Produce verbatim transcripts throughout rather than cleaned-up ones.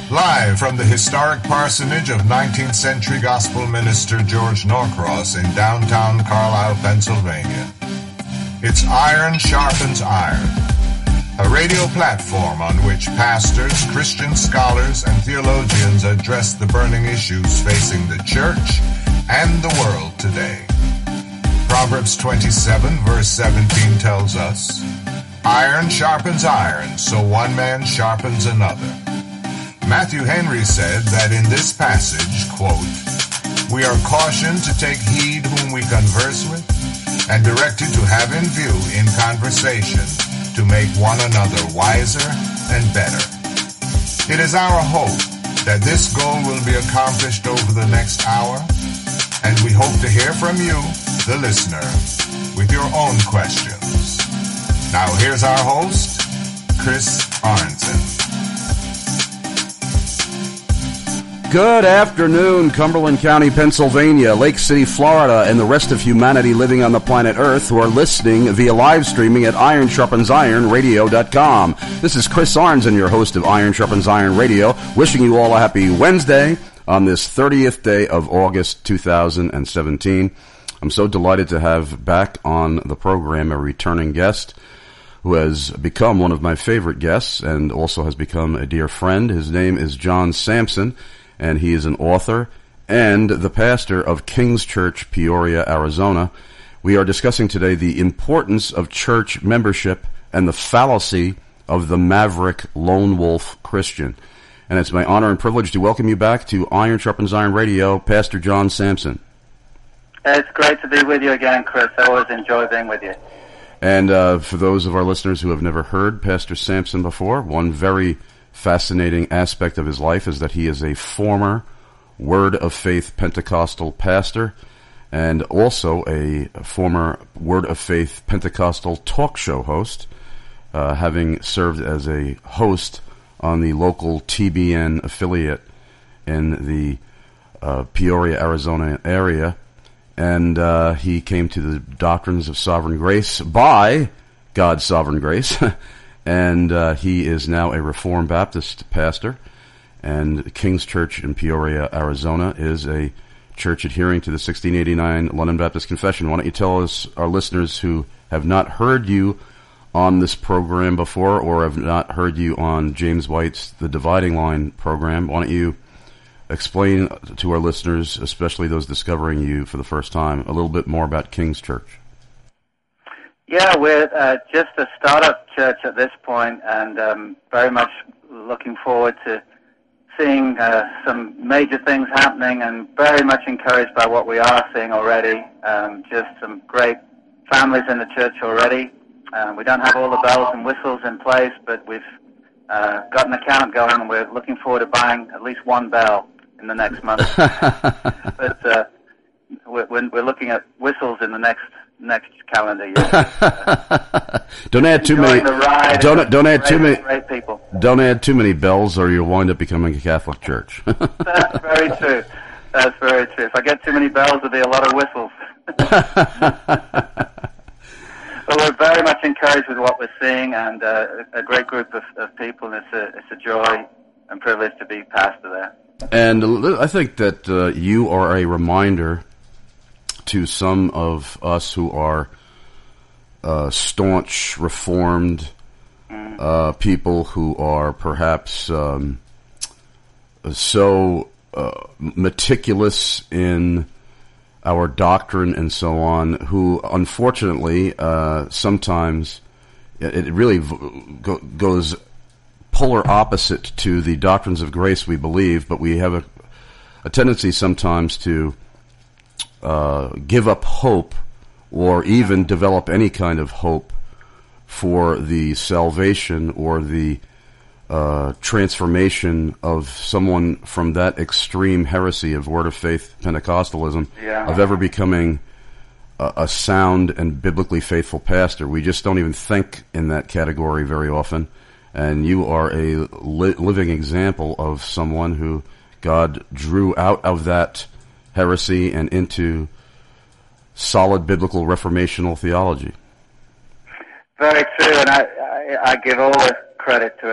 Live from the historic parsonage of nineteenth century gospel minister George Norcross in downtown Carlisle, Pennsylvania. It's Iron Sharpens Iron, a radio platform on which pastors, Christian scholars, and theologians address the burning issues facing the church and the world today. Proverbs twenty-seven, verse seventeen tells us, "Iron sharpens iron, so one man sharpens another." Matthew Henry said that in this passage, quote, "We are cautioned to take heed whom we converse with, and directed to have in view in conversation to make one another wiser and better." It is our hope that this goal will be accomplished over the next hour, and we hope to hear from you, the listener, with your own questions. Now here's our host, Chris Arnzen. Good afternoon, Cumberland County, Pennsylvania, Lake City, Florida, and the rest of humanity living on the planet Earth who are listening via live streaming at iron sharpens iron radio dot com. This is Chris Arnzen, your host of Iron Sharpens Iron Radio, wishing you all a happy Wednesday on this thirtieth day of August two thousand seventeen. I'm so delighted to have back on the program a returning guest who has become one of my favorite guests and also has become a dear friend. His name is John Sampson, and he is an author and the pastor of King's Church, Peoria, Arizona. We are discussing today the importance of church membership and the fallacy of the maverick lone wolf Christian. And it's my honor and privilege to welcome you back to Iron Sharpens Iron Radio, Pastor John Sampson. It's great to be with you again, Chris. I always enjoy being with you. And uh, for those of our listeners who have never heard Pastor Sampson before, one very fascinating aspect of his life is that he is a former Word of Faith Pentecostal pastor and also a former Word of Faith Pentecostal talk show host, uh, having served as a host on the local T B N affiliate in the uh, Peoria, Arizona area. And uh, he came to the doctrines of sovereign grace by God's sovereign grace. And uh, he is now a Reformed Baptist pastor. And King's Church in Peoria, Arizona is a church adhering to the sixteen eighty-nine London Baptist Confession. Why don't you tell us, our listeners who have not heard you on this program before or have not heard you on James White's The Dividing Line program, why don't you explain to our listeners, especially those discovering you for the first time, a little bit more about King's Church? Yeah, we're uh, just a startup church at this point, and um, very much looking forward to seeing uh, some major things happening, and very much encouraged by what we are seeing already. Um, just some great families in the church already. Um, we don't have all the bells and whistles in place, but we've uh, got an account going, and we're looking forward to buying at least one bell in the next month. but uh, we're, we're looking at whistles in the next next calendar year. don't add too many. Don't don't add great, too many. Great people. Don't add too many bells, or you'll wind up becoming a Catholic church. That's very true. That's very true. If I get too many bells, there'll be a lot of whistles. But we're very much encouraged with what we're seeing, and uh, a great group of, of people. And it's a it's a joy and privilege to be pastor there. And I think that uh, you are a reminder to some of us who are uh, staunch, reformed uh, people who are perhaps um, so uh, meticulous in our doctrine and so on, who unfortunately uh, sometimes it really go- goes polar opposite to the doctrines of grace we believe, but we have a, a tendency sometimes to uh, give up hope or even develop any kind of hope for the salvation or the uh, transformation of someone from that extreme heresy of Word of Faith Pentecostalism, yeah. of ever becoming a, a sound and biblically faithful pastor. We just don't even think in that category very often. And you are a li- living example of someone who God drew out of that heresy and into solid biblical reformational theology. Very true, and I, I, I give all the credit to it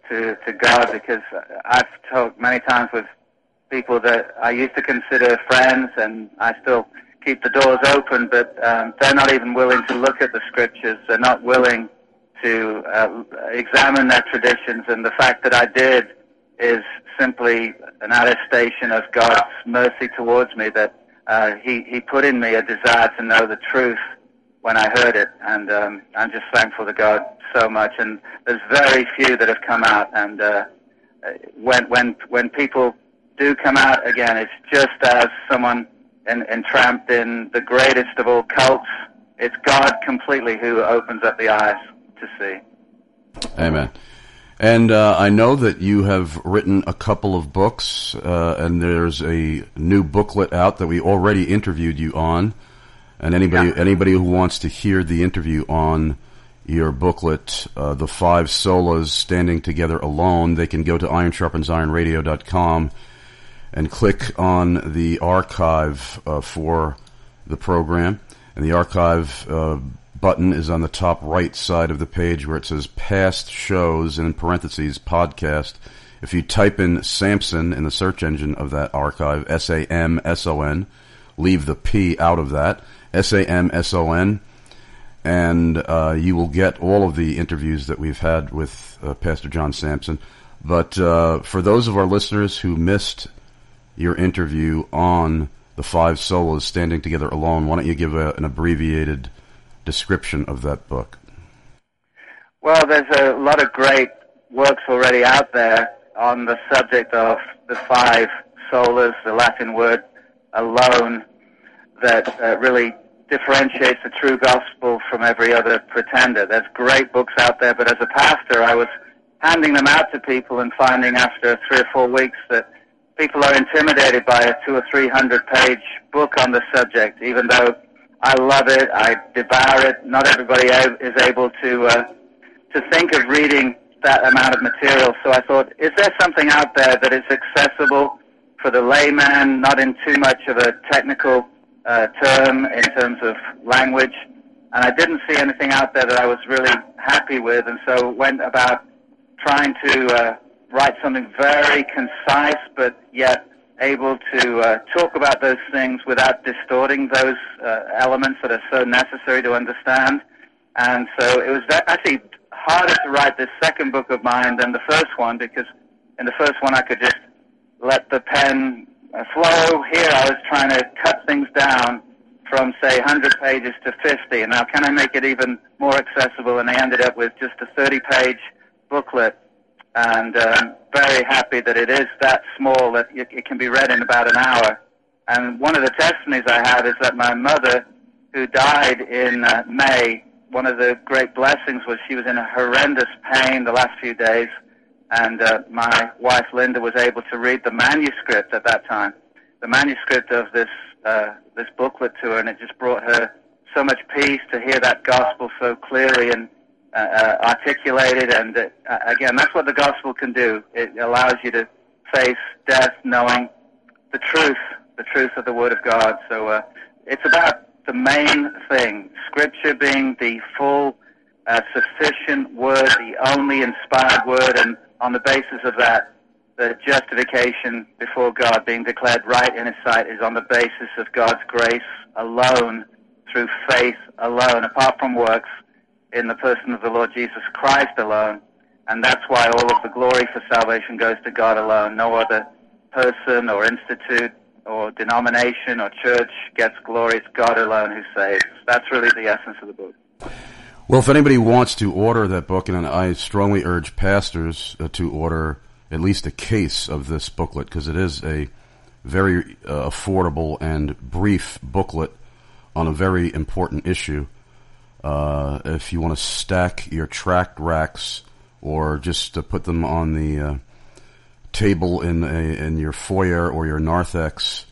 to, to God, because I've talked many times with people that I used to consider friends, and I still keep the doors open, but um, they're not even willing to look at the scriptures. They're not willing to uh, examine their traditions, and the fact that I did is simply an attestation of God's mercy towards me, that uh, he, he put in me a desire to know the truth when I heard it, and um, I'm just thankful to God so much. And there's very few that have come out, and uh, when when when people do come out again, it's just as someone en- entrapped in the greatest of all cults. It's God completely who opens up the eyes to see. Amen. And uh, I know that you have written a couple of books, uh, and there's a new booklet out that we already interviewed you on. And anybody yeah. anybody who wants to hear the interview on your booklet, uh, The Five Solas Standing Together Alone, they can go to iron sharpens iron radio dot com and click on the archive uh, for the program. And the archive uh, button is on the top right side of the page where it says past shows, and in parentheses, podcast. If you type in Samson in the search engine of that archive, S A M S O N, leave the P out of that, S A M S O N, and uh, you will get all of the interviews that we've had with uh, Pastor John Samson. But uh, for those of our listeners who missed your interview on The Five Solas Standing Together Alone, why don't you give a, an abbreviated description of that book? Well, there's a lot of great works already out there on the subject of the five solas, the Latin word alone, that uh, really differentiates the true gospel from every other pretender. There's great books out there, but as a pastor, I was handing them out to people and finding after three or four weeks that people are intimidated by a two or three hundred page book on the subject. Even though I love it, I devour it, not everybody is able to uh, to think of reading that amount of material. So I thought, is there something out there that is accessible for the layman, not in too much of a technical uh, term in terms of language? And I didn't see anything out there that I was really happy with, and so went about trying to uh, write something very concise, but yet able to uh, talk about those things without distorting those uh, elements that are so necessary to understand. And so it was actually harder to write this second book of mine than the first one, because in the first one I could just let the pen uh, flow. Here I was trying to cut things down from, say, one hundred pages to fifty. And now can I make it even more accessible? And I ended up with just a thirty page booklet. And um, very happy that it is that small that it, it can be read in about an hour. And one of the testimonies I have is that my mother, who died in uh, May, one of the great blessings was she was in a horrendous pain the last few days, and uh, my wife Linda was able to read the manuscript at that time, the manuscript of this uh, this booklet to her, and it just brought her so much peace to hear that gospel so clearly and Uh, uh, articulated, and uh, again, that's what the gospel can do. It allows you to face death knowing the truth, the truth of the Word of God. So uh, it's about the main thing, Scripture being the full, uh, sufficient Word, the only inspired Word, and on the basis of that, the justification before God, being declared right in His sight, is on the basis of God's grace alone, through faith alone, apart from works, in the person of the Lord Jesus Christ alone. And that's why all of the glory for salvation goes to God alone. No other person or institute or denomination or church gets glory. It's God alone who saves. That's really the essence of the book. Well, if anybody wants to order that book, and I strongly urge pastors uh, to order at least a case of this booklet, because it is a very uh, affordable and brief booklet on a very important issue. Uh, if you want to stack your tract racks, or just to put them on the uh, table in a, in your foyer or your narthex,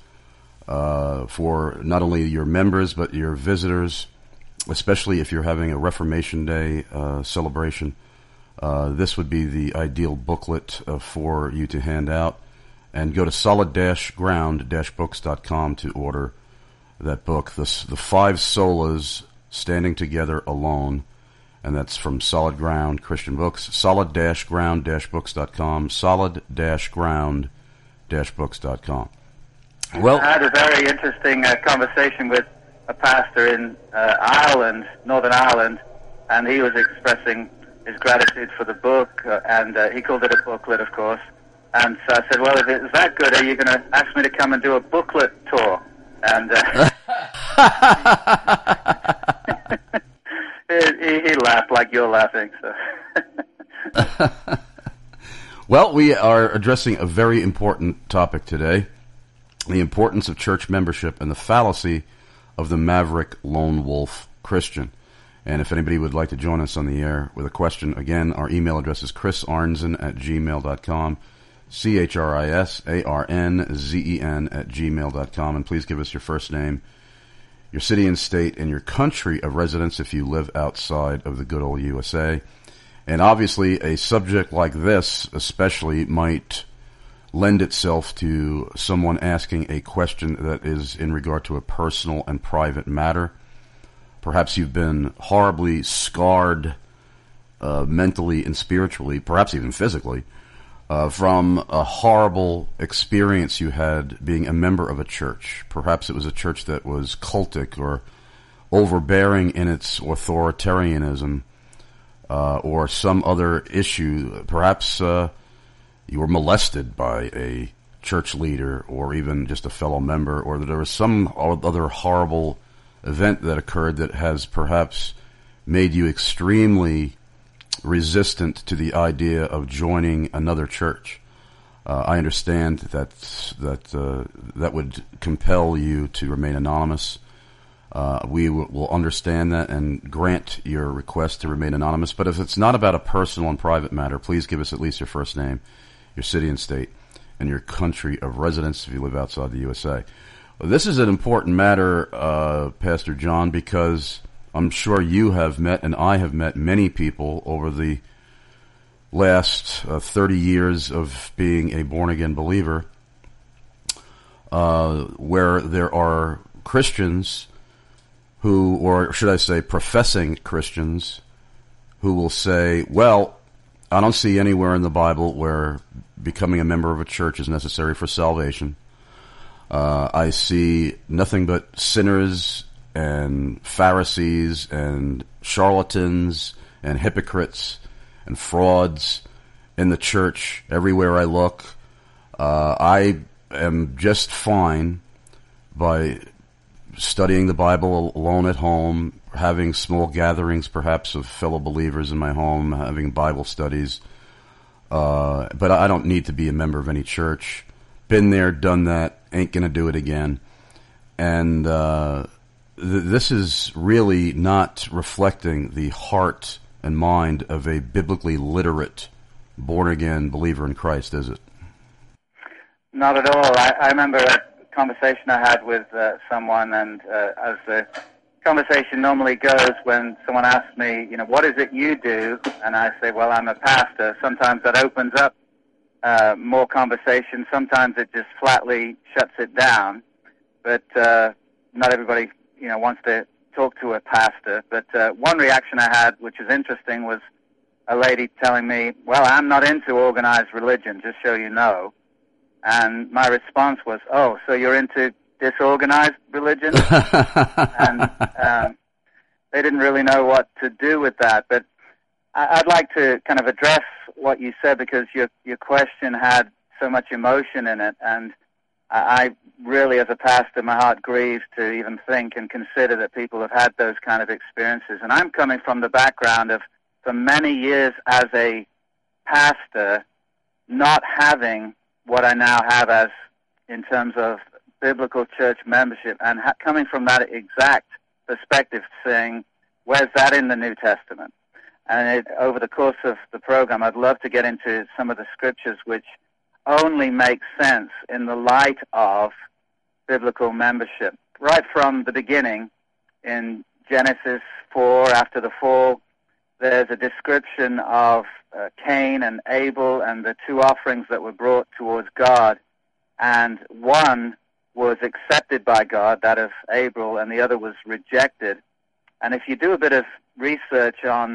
uh, for not only your members but your visitors, especially if you're having a Reformation Day uh, celebration, uh, this would be the ideal booklet uh, for you to hand out. And go to solid dash ground dash books dot com to order that book, the, the Five Solas Standing Together Alone. and that's from Solid Ground Christian Books, solid dash ground dash books dot com, solid dash ground dash books dot com. Well, I had a very interesting uh, conversation with a pastor in uh, Ireland, Northern Ireland, and he was expressing his gratitude for the book, uh, and uh, he called it a booklet, of course. And so I said, well, if it's that good, are you going to ask me to come and do a booklet tour? And uh, he, he laughed like you're laughing. So. Well, we are addressing a very important topic today, the importance of church membership and the fallacy of the maverick lone wolf Christian. And if anybody would like to join us on the air with a question, again, our email address is chris arnzen at gmail dot com. C H R I S A R N Z E N at gmail dot com. And please give us your first name, your city and state, and your country of residence if you live outside of the good old U S A. And obviously, a subject like this especially might lend itself to someone asking a question that is in regard to a personal and private matter. Perhaps you've been horribly scarred uh, mentally and spiritually, perhaps even physically, Uh, from a horrible experience you had being a member of a church. Perhaps it was a church that was cultic or overbearing in its authoritarianism, uh, or some other issue. Perhaps uh, you were molested by a church leader or even just a fellow member, or that there was some other horrible event that occurred that has perhaps made you extremely resistant to the idea of joining another church. Uh, I understand that that uh, that would compel you to remain anonymous. Uh, we w- will understand that and grant your request to remain anonymous. But if it's not about a personal and private matter, please give us at least your first name, your city and state, and your country of residence if you live outside the U S A. Well, this is an important matter, uh, Pastor John, because I'm sure you have met, and I have met, many people over the last uh, thirty years of being a born-again believer, uh, where there are Christians who, or should I say professing Christians, who will say, well, I don't see anywhere in the Bible where becoming a member of a church is necessary for salvation. Uh, I see nothing but sinners and Pharisees and charlatans and hypocrites and frauds in the church everywhere I look. Uh, I am just fine by studying the Bible alone at home, having small gatherings perhaps of fellow believers in my home, having Bible studies. Uh, but I don't need to be a member of any church. Been there, done that, ain't going to do it again. And uh this is really not reflecting the heart and mind of a biblically literate, born-again believer in Christ, is it? Not at all. I, I remember a conversation I had with uh, someone, and uh, as the conversation normally goes, when someone asks me, you know, what is it you do? And I say, well, I'm a pastor. Sometimes that opens up uh, more conversation. Sometimes it just flatly shuts it down. But uh, not everybody you know, wants to talk to a pastor. But uh, one reaction I had, which is interesting, was a lady telling me, well, I'm not into organized religion, just so you know. And my response was, oh, so you're into disorganized religion? And um, they didn't really know what to do with that. But I- I'd like to kind of address what you said, because your your question had so much emotion in it. And I really, as a pastor, my heart grieves to even think and consider that people have had those kind of experiences. And I'm coming from the background of, for many years as a pastor, not having what I now have as in terms of biblical church membership, and ha- coming from that exact perspective, saying, where's that in the New Testament? And it, over the course of the program, I'd love to get into some of the scriptures which only make sense in the light of biblical membership. Right from the beginning, in Genesis four, after the fall, there's a description of uh, Cain and Abel and the two offerings that were brought towards God. And one was accepted by God, that of Abel, and the other was rejected. And if you do a bit of research on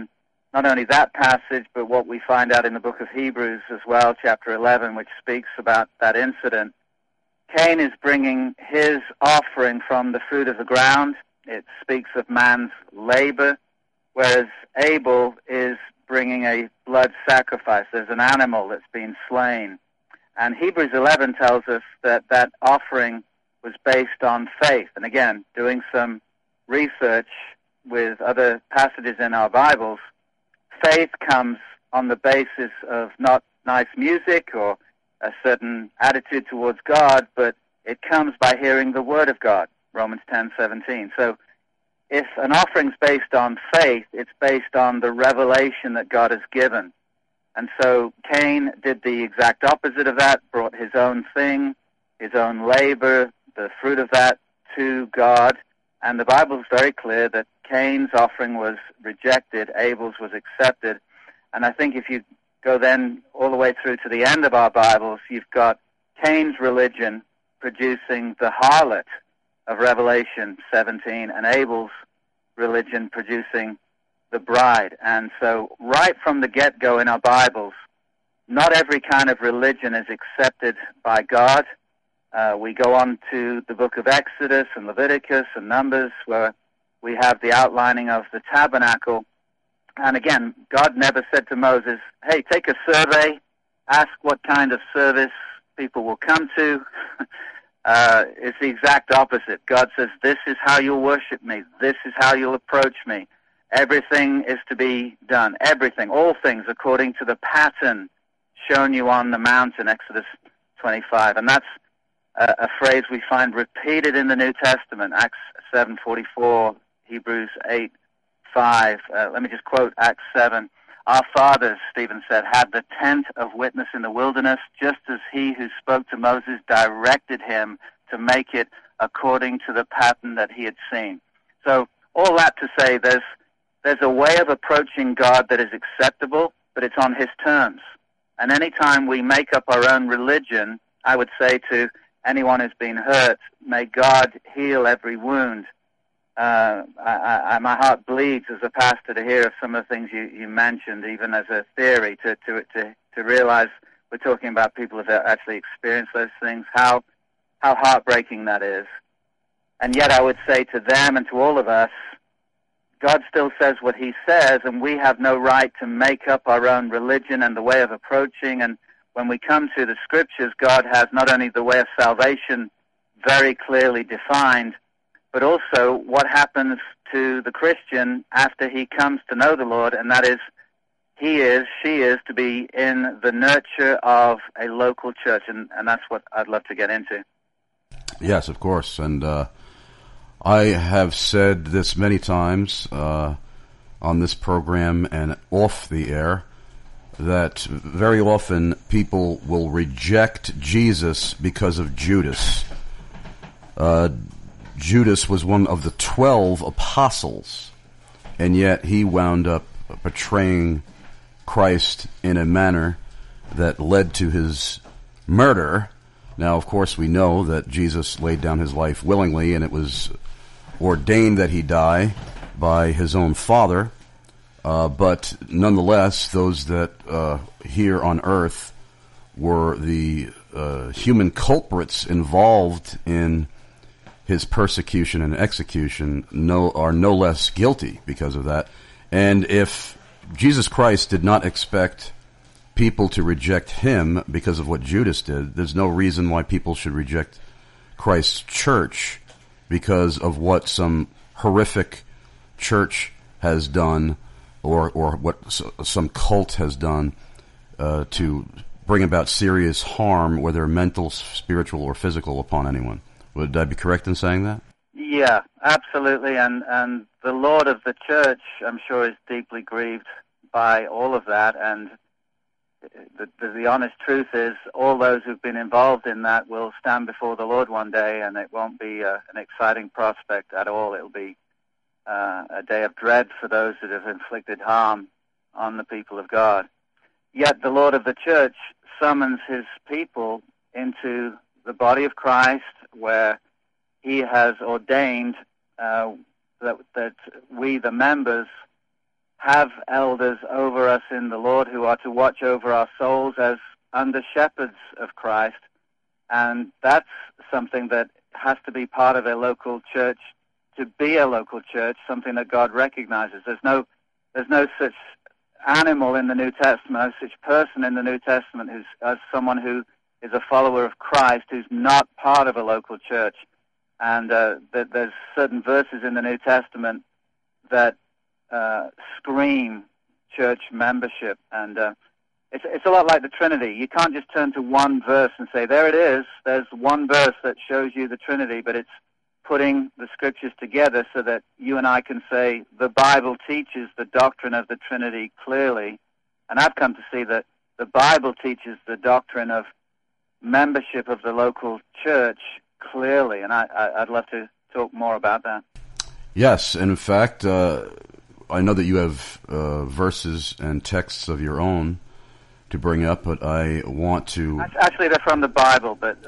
not only that passage, but what we find out in the book of Hebrews as well, chapter eleven, which speaks about that incident. Cain is bringing his offering from the fruit of the ground. It speaks of man's labor, whereas Abel is bringing a blood sacrifice. There's an animal that's been slain. And Hebrews eleven tells us that that offering was based on faith. And again, doing some research with other passages in our Bibles, faith comes on the basis of not nice music or a certain attitude towards God, but it comes by hearing the Word of God, Romans ten seventeen. So if an offering's based on faith, it's based on the revelation that God has given. And so Cain did the exact opposite of that, brought his own thing, his own labor, the fruit of that to God. And the Bible is very clear that Cain's offering was rejected, Abel's was accepted. And I think if you go then all the way through to the end of our Bibles, you've got Cain's religion producing the harlot of Revelation seventeen, and Abel's religion producing the bride. And so right from the get-go in our Bibles, not every kind of religion is accepted by God. Uh, we go on to the book of Exodus and Leviticus and Numbers, where we have the outlining of the tabernacle. And again, God never said to Moses, hey, take a survey, ask what kind of service people will come to. Uh, it's the exact opposite. God says, this is how you'll worship me. This is how you'll approach me. Everything is to be done. Everything, all things, according to the pattern shown you on the mountain, Exodus twenty-five. And that's a, a phrase we find repeated in the New Testament, Acts seven forty-four, Hebrews eight five. Uh, let me just quote Acts seven. Our fathers, Stephen said, had the tent of witness in the wilderness, just as he who spoke to Moses directed him to make it according to the pattern that he had seen. So all that to say, there's there's a way of approaching God that is acceptable, but it's on his terms. And anytime we make up our own religion, I would say to anyone who's been hurt, may God heal every wound. Uh, I, I, my heart bleeds as a pastor to hear of some of the things you, you mentioned, even as a theory, to, to, to, to realize we're talking about people who have actually experienced those things, how, how heartbreaking that is. And yet I would say to them and to all of us, God still says what he says, and we have no right to make up our own religion and the way of approaching. And when we come to the scriptures, God has not only the way of salvation very clearly defined, but also what happens to the Christian after he comes to know the Lord, and that is he is, she is to be in the nurture of a local church, and, and that's what I'd love to get into. Yes, of course, and uh, I have said this many times uh, on this program and off the air, that very often people will reject Jesus because of Judas. Uh, Judas was one of the twelve apostles, and yet he wound up betraying Christ in a manner that led to his murder. Now, of course, we know that Jesus laid down his life willingly, and it was ordained that he die by his own Father. Uh, but nonetheless, those that uh, here on earth were the uh, human culprits involved in his persecution and execution no, are no less guilty because of that. And if Jesus Christ did not expect people to reject him because of what Judas did, there's no reason why people should reject Christ's church because of what some horrific church has done or, or what some cult has done uh, to bring about serious harm, whether mental, spiritual, or physical, upon anyone. Would I be correct in saying that? Yeah, absolutely. And, and the Lord of the church, I'm sure, is deeply grieved by all of that. And the, the, the honest truth is all those who've been involved in that will stand before the Lord one day, and it won't be uh, an exciting prospect at all. It'll be uh, a day of dread for those that have inflicted harm on the people of God. Yet the Lord of the church summons his people into the body of Christ, where he has ordained uh, that, that we, the members, have elders over us in the Lord who are to watch over our souls as under shepherds of Christ. And that's something that has to be part of a local church to be a local church, something that God recognizes. There's no, there's no such animal in the New Testament, no such person in the New Testament who's as someone who is a follower of Christ who's not part of a local church. And uh, that there's certain verses in the New Testament that uh, scream church membership. And uh, it's, it's a lot like the Trinity. You can't just turn to one verse and say, there it is. There's one verse that shows you the Trinity, but it's putting the Scriptures together so that you and I can say the Bible teaches the doctrine of the Trinity clearly. And I've come to see that the Bible teaches the doctrine of membership of the local church clearly, and I, I, I'd love to talk more about that. Yes, and in fact, uh, I know that you have uh, verses and texts of your own to bring up, but I want to... Actually, they're from the Bible, but...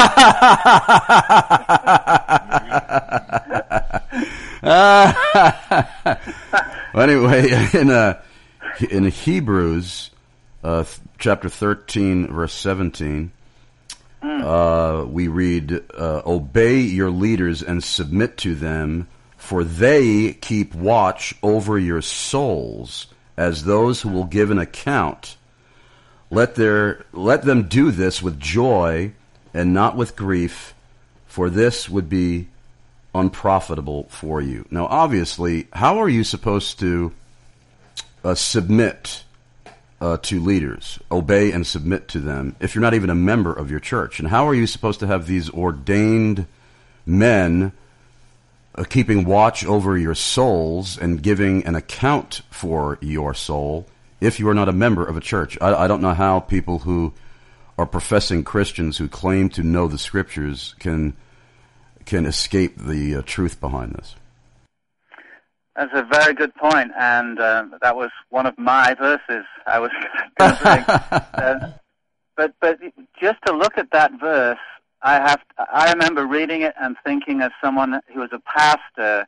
well, anyway, in, uh, in Hebrews uh, chapter thirteen, verse seventeen, Uh, we read, uh, obey your leaders and submit to them, for they keep watch over your souls as those who will give an account. Let their, let them do this with joy and not with grief, for this would be unprofitable for you. Now, obviously, how are you supposed to uh, submit Uh, to leaders, obey and submit to them, if you're not even a member of your church? And how are you supposed to have these ordained men uh, keeping watch over your souls and giving an account for your soul if you are not a member of a church? I, I don't know how people who are professing Christians who claim to know the Scriptures can can escape the uh, truth behind this. That's a very good point, and uh, that was one of my verses I was going to bring. uh, but but just to look at that verse, I have to, I remember reading it and thinking, as someone who was a pastor,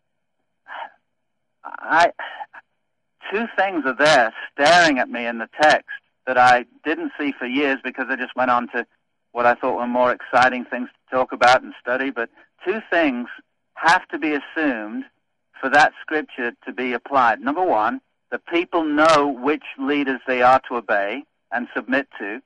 I two things are there staring at me in the text that I didn't see for years because I just went on to what I thought were more exciting things to talk about and study. But two things have to be assumed for that scripture to be applied. Number one, the people know which leaders they are to obey and submit to.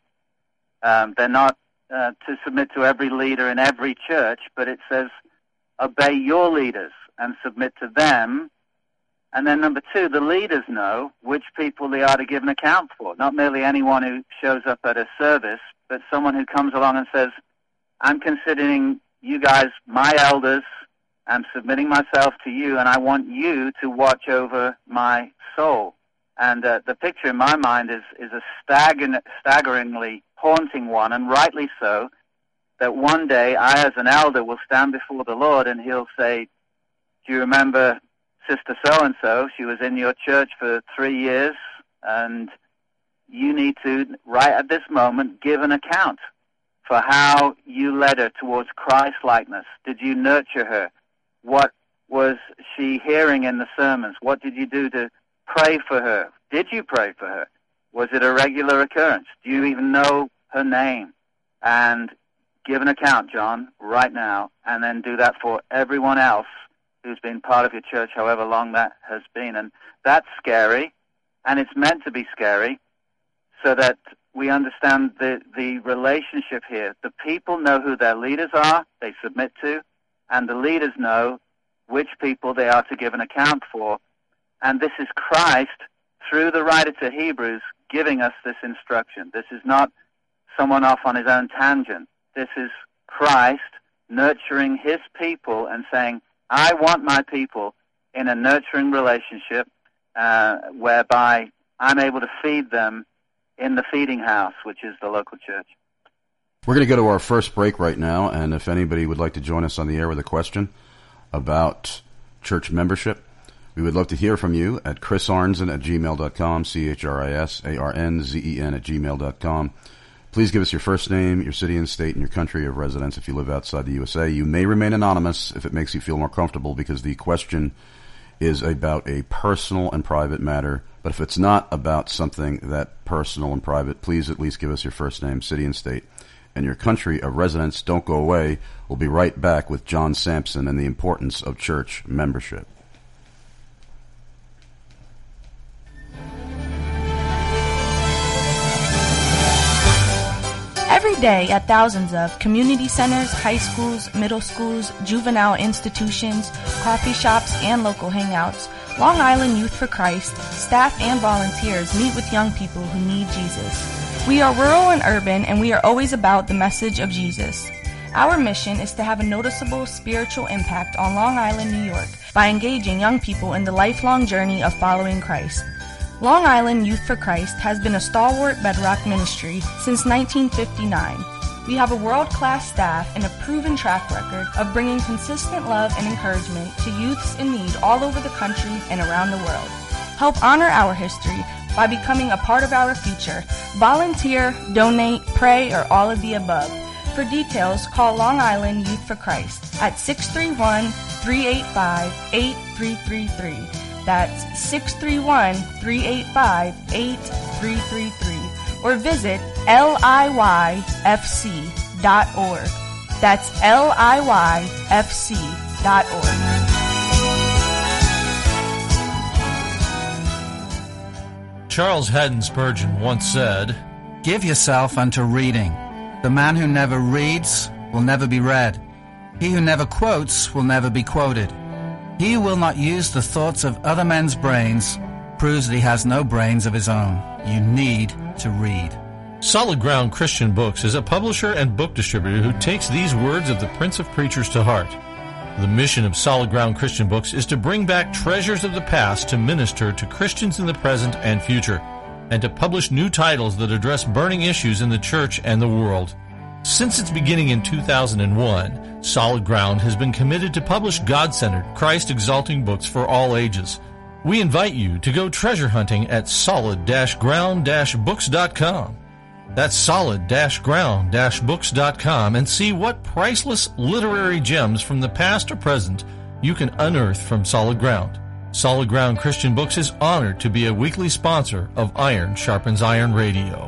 Um, they're not uh, to submit to every leader in every church, but it says obey your leaders and submit to them. And then number two, the leaders know which people they are to give an account for. Not merely anyone who shows up at a service, but someone who comes along and says, I'm considering you guys my elders, I'm submitting myself to you, and I want you to watch over my soul. And uh, the picture in my mind is, is a stagger- staggeringly haunting one, and rightly so, that one day I, as an elder, will stand before the Lord, and he'll say, do you remember Sister So-and-so? She was in your church for three years, and you need to, right at this moment, give an account for how you led her towards Christ-likeness. Did you nurture her? What was she hearing in the sermons? What did you do to pray for her? Did you pray for her? Was it a regular occurrence? Do you even know her name? And give an account, John, right now, and then do that for everyone else who's been part of your church, however long that has been. And that's scary, and it's meant to be scary, so that we understand the, the relationship here. The people know who their leaders are, they submit to, and the leaders know which people they are to give an account for. And this is Christ, through the writer to Hebrews, giving us this instruction. This is not someone off on his own tangent. This is Christ nurturing his people and saying, I want my people in a nurturing relationship uh, whereby I'm able to feed them in the feeding house, which is the local church. We're going to go to our first break right now, and if anybody would like to join us on the air with a question about church membership, we would love to hear from you at chris arnzen at gmail dot com, C H R I S A R N Z E N at gmail dot com. Please give us your first name, your city and state, and your country of residence if you live outside the U S A. You may remain anonymous if it makes you feel more comfortable, because the question is about a personal and private matter. But if it's not about something that personal and private, please at least give us your first name, city and state, and your country of residence. Don't go away. We'll be right back with John Sampson and the importance of church membership. Every day at thousands of community centers, high schools, middle schools, juvenile institutions, coffee shops, and local hangouts, Long Island Youth for Christ, staff and volunteers meet with young people who need Jesus. We are rural and urban, and we are always about the message of Jesus. Our mission is to have a noticeable spiritual impact on Long Island, New York, by engaging young people in the lifelong journey of following Christ. Long Island Youth for Christ has been a stalwart bedrock ministry since nineteen fifty-nine. We have a world-class staff and a proven track record of bringing consistent love and encouragement to youths in need all over the country and around the world. Help honor our history by becoming a part of our future. Volunteer, donate, pray, or all of the above. For details, call Long Island Youth for Christ at six three one, three eight five, eight three three three. That's six three one, three eight five, eight three three three. Or visit L I Y F C dot org. That's L I Y F C dot org. Charles Haddon Spurgeon once said, "Give yourself unto reading. The man who never reads will never be read. He who never quotes will never be quoted. He who will not use the thoughts of other men's brains proves that he has no brains of his own. You need to read." Solid Ground Christian Books is a publisher and book distributor who takes these words of the Prince of Preachers to heart. The mission of Solid Ground Christian Books is to bring back treasures of the past to minister to Christians in the present and future, and to publish new titles that address burning issues in the church and the world. Since its beginning in two thousand one, Solid Ground has been committed to publish God-centered, Christ-exalting books for all ages. We invite you to go treasure hunting at solid ground books dot com. That's solid ground books dot com, and see what priceless literary gems from the past or present you can unearth from Solid Ground. Solid Ground Christian Books is honored to be a weekly sponsor of Iron Sharpens Iron Radio.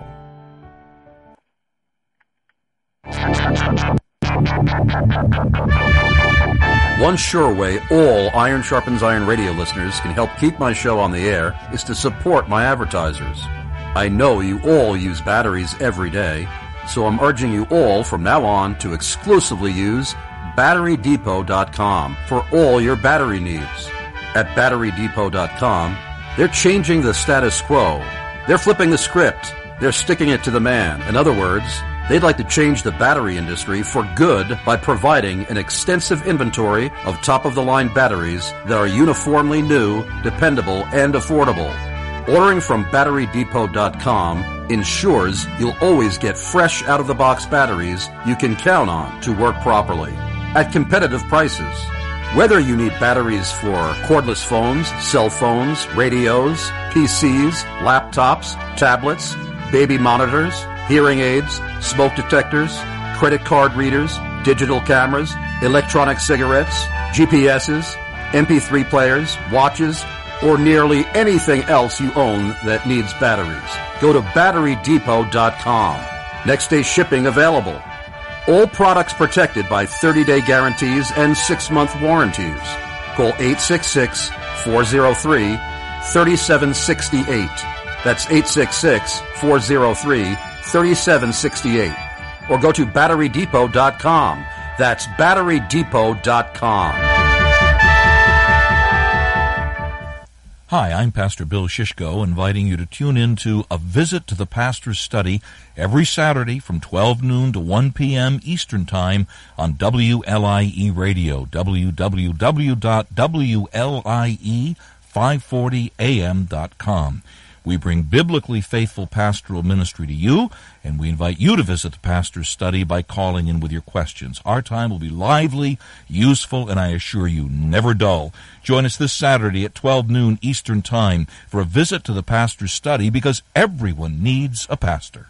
One sure way all Iron Sharpens Iron Radio listeners can help keep my show on the air is to support my advertisers. I know you all use batteries every day, so I'm urging you all from now on to exclusively use battery depot dot com for all your battery needs. At battery depot dot com, they're changing the status quo. They're flipping the script. They're sticking it to the man. In other words, they'd like to change the battery industry for good by providing an extensive inventory of top-of-the-line batteries that are uniformly new, dependable, and affordable. Ordering from battery depot dot com ensures you'll always get fresh out-of-the-box batteries you can count on to work properly at competitive prices. Whether you need batteries for cordless phones, cell phones, radios, P Cs, laptops, tablets, baby monitors, hearing aids, smoke detectors, credit card readers, digital cameras, electronic cigarettes, G P S's, M P three players, watches, or nearly anything else you own that needs batteries, go to battery depot dot com. Next day shipping available. All products protected by thirty-day guarantees and six-month warranties. Call eight six six, four oh three, three seven six eight. That's eight six six, four oh three, three seven six eight. Or go to battery depot dot com. That's battery depot dot com. Hi, I'm Pastor Bill Shishko, inviting you to tune in to A Visit to the Pastor's Study every Saturday from twelve noon to one p.m. Eastern Time on W L I E Radio, w w w dot w l i e five forty a m dot com. We bring biblically faithful pastoral ministry to you, and we invite you to visit the Pastor's Study by calling in with your questions. Our time will be lively, useful, and I assure you, never dull. Join us this Saturday at twelve noon Eastern Time for a visit to the Pastor's Study, because everyone needs a pastor.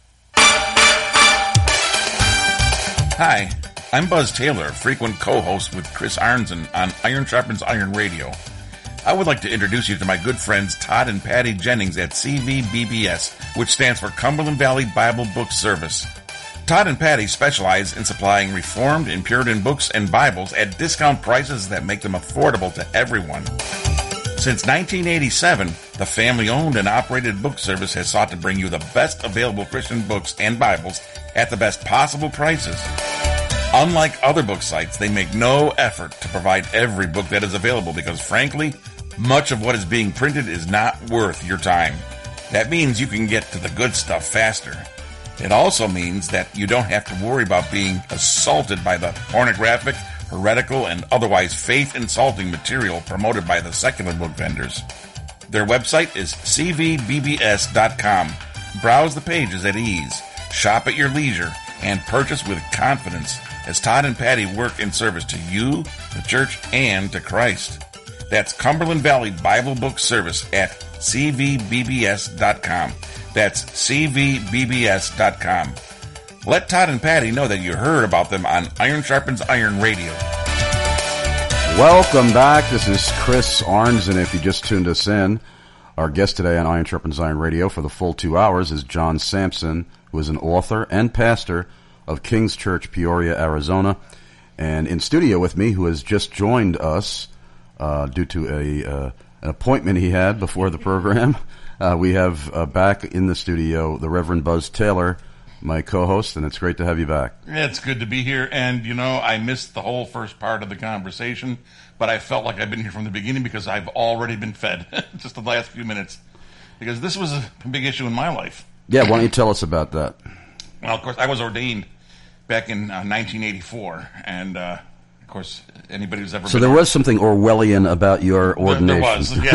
Hi, I'm Buzz Taylor, frequent co-host with Chris Arnzen on Iron Sharpens Iron Radio. I would like to introduce you to my good friends Todd and Patty Jennings at C V B B S, which stands for Cumberland Valley Bible Book Service. Todd and Patty specialize in supplying Reformed and Puritan books and Bibles at discount prices that make them affordable to everyone. Since nineteen eighty-seven, the family-owned and operated book service has sought to bring you the best available Christian books and Bibles at the best possible prices. Unlike other book sites, they make no effort to provide every book that is available because, frankly, much of what is being printed is not worth your time. That means you can get to the good stuff faster. It also means that you don't have to worry about being assaulted by the pornographic, heretical, and otherwise faith-insulting material promoted by the secular book vendors. Their website is c v b b s dot com. Browse the pages at ease, shop at your leisure, and purchase with confidence as Todd and Patty work in service to you, the church, and to Christ. That's Cumberland Valley Bible Book Service at c v b b s dot com. That's c v b b s dot com. Let Todd and Patty know that you heard about them on Iron Sharpens Iron Radio. Welcome back. This is Chris Arns, and if you just tuned us in, our guest today on Iron Sharpens Iron Radio for the full two hours is John Sampson, who is an author and pastor of King's Church, Peoria, Arizona. And in studio with me, who has just joined us uh, due to a uh, an appointment he had before the program, uh, we have uh, back in the studio the Reverend Buzz Taylor, my co-host, and it's great to have you back. Yeah, it's good to be here, and, you know, I missed the whole first part of the conversation, but I felt like I've been here from the beginning because I've already been fed just the last few minutes, because this was a big issue in my life. Yeah, why don't you tell us about that? Well, of course, I was ordained back in uh, nineteen eighty-four, and, uh, of course, anybody who's ever So been... there was something Orwellian about your ordination. There, there was,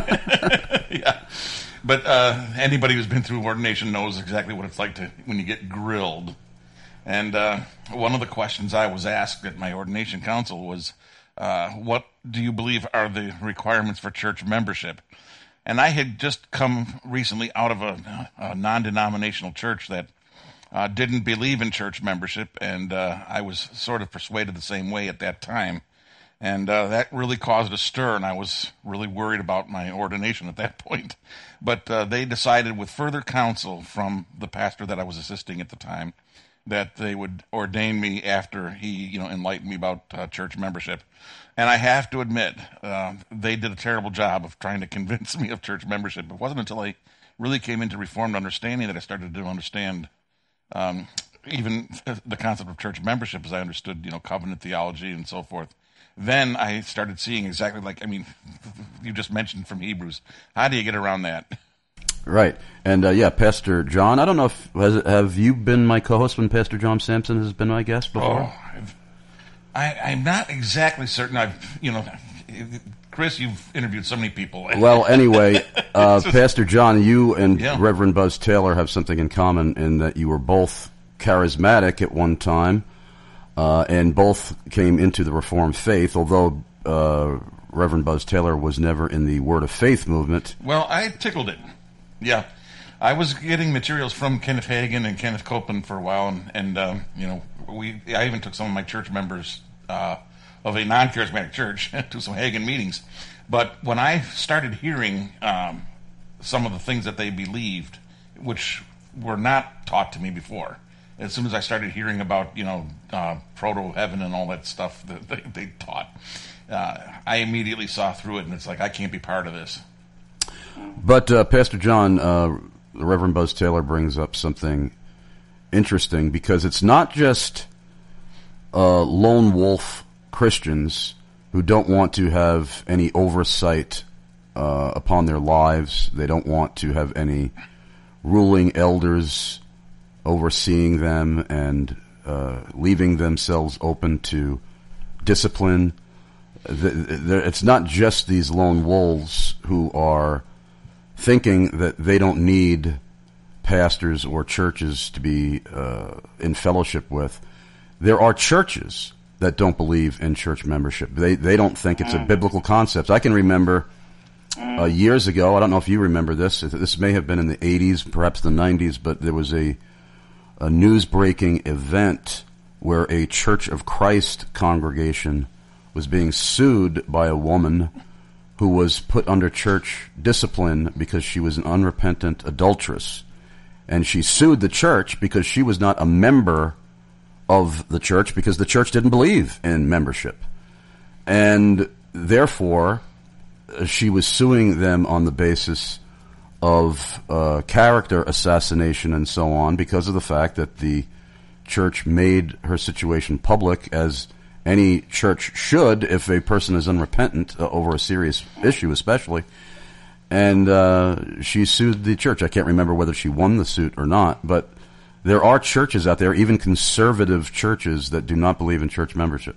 yes. Yeah. But uh, anybody who's been through ordination knows exactly what it's like to when you get grilled. And uh, one of the questions I was asked at my ordination council was, uh, what do you believe are the requirements for church membership? And I had just come recently out of a, a non-denominational church that uh, didn't believe in church membership, and uh, I was sort of persuaded the same way at that time. And uh, that really caused a stir, and I was really worried about my ordination at that point. But uh, they decided, with further counsel from the pastor that I was assisting at the time, that they would ordain me after he, you know, enlightened me about uh, church membership. And I have to admit, uh, they did a terrible job of trying to convince me of church membership. It wasn't until I really came into Reformed understanding that I started to understand um, even the concept of church membership, as I understood, you know, covenant theology and so forth. Then I started seeing exactly like, I mean, you just mentioned from Hebrews. How do you get around that? Right. And, uh, yeah, Pastor John, I don't know if, has, have you been my co-host when Pastor John Sampson has been my guest before? Oh, I've, I, I'm not exactly certain. I've, you know, Chris, you've interviewed so many people. Well, anyway, uh, just, Pastor John, you and yeah. Reverend Buzz Taylor have something in common in that you were both charismatic at one time. Uh, and both came into the Reformed faith, although uh, Reverend Buzz Taylor was never in the Word of Faith movement. Well, I tickled it. Yeah. I was getting materials from Kenneth Hagin and Kenneth Copeland for a while, and, and um, you know, we I even took some of my church members uh, of a non-charismatic church to some Hagin meetings. But when I started hearing um, some of the things that they believed, which were not taught to me before, as soon as I started hearing about, you know, uh, proto-heaven and all that stuff that they, they taught, uh, I immediately saw through it, and it's like, I can't be part of this. But, uh, Pastor John, uh, the Reverend Buzz Taylor brings up something interesting, because it's not just uh, lone wolf Christians who don't want to have any oversight uh, upon their lives. They don't want to have any ruling elders overseeing them and uh, leaving themselves open to discipline. The, the, it's not just these lone wolves who are thinking that they don't need pastors or churches to be uh, in fellowship with. There are churches that don't believe in church membership. They they don't think it's a biblical concept. I can remember uh, years ago, I don't know if you remember this, this may have been in the eighties, perhaps the nineties, but there was a a news-breaking event where a Church of Christ congregation was being sued by a woman who was put under church discipline because she was an unrepentant adulteress. And she sued the church because she was not a member of the church, because the church didn't believe in membership. And therefore, she was suing them on the basis of uh, character assassination and so on, because of the fact that the church made her situation public, as any church should if a person is unrepentant uh, over a serious issue especially. And uh, she sued the church. I can't remember whether she won the suit or not, but there are churches out there, even conservative churches, that do not believe in church membership.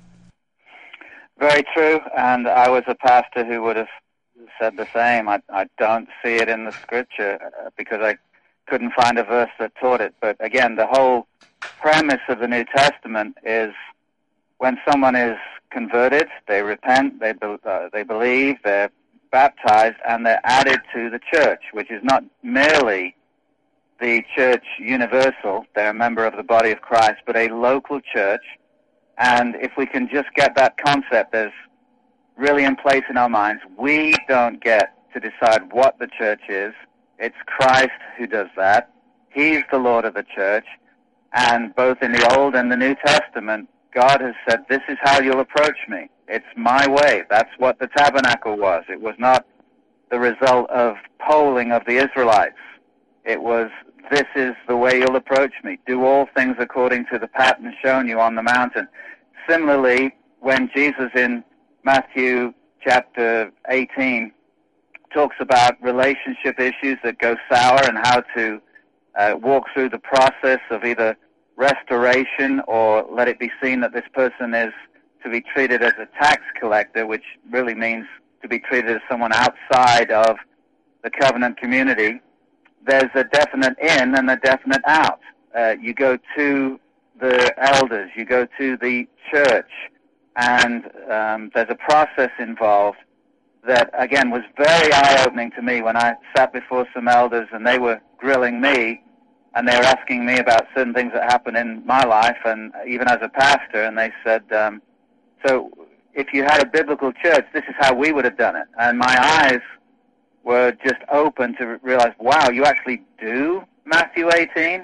Very true, and I was a pastor who would have said the same. I, I don't see it in the Scripture uh, because I couldn't find a verse that taught it. But again, the whole premise of the New Testament is when someone is converted, they repent, they be, uh, they believe, they're baptized, and they're added to the church, which is not merely the church universal, they're a member of the body of Christ, but a local church. And if we can just get that concept as really in place in our minds, we don't get to decide what the church is. It's Christ who does that. He's the Lord of the church. And both in the Old and the New Testament, God has said, this is how you'll approach me. It's my way. That's what the tabernacle was. It was not the result of polling of the Israelites. It was, this is the way you'll approach me. Do all things according to the pattern shown you on the mountain. Similarly, when Jesus in Matthew chapter eighteen talks about relationship issues that go sour and how to uh, walk through the process of either restoration or let it be seen that this person is to be treated as a tax collector, which really means to be treated as someone outside of the covenant community, there's a definite in and a definite out. Uh, you go to the elders, you go to the church, and um, there's a process involved that, again, was very eye-opening to me when I sat before some elders and they were grilling me and they were asking me about certain things that happened in my life and even as a pastor, and they said, um, so if you had a biblical church, this is how we would have done it. And my eyes were just open to realize, wow, you actually do Matthew eighteen?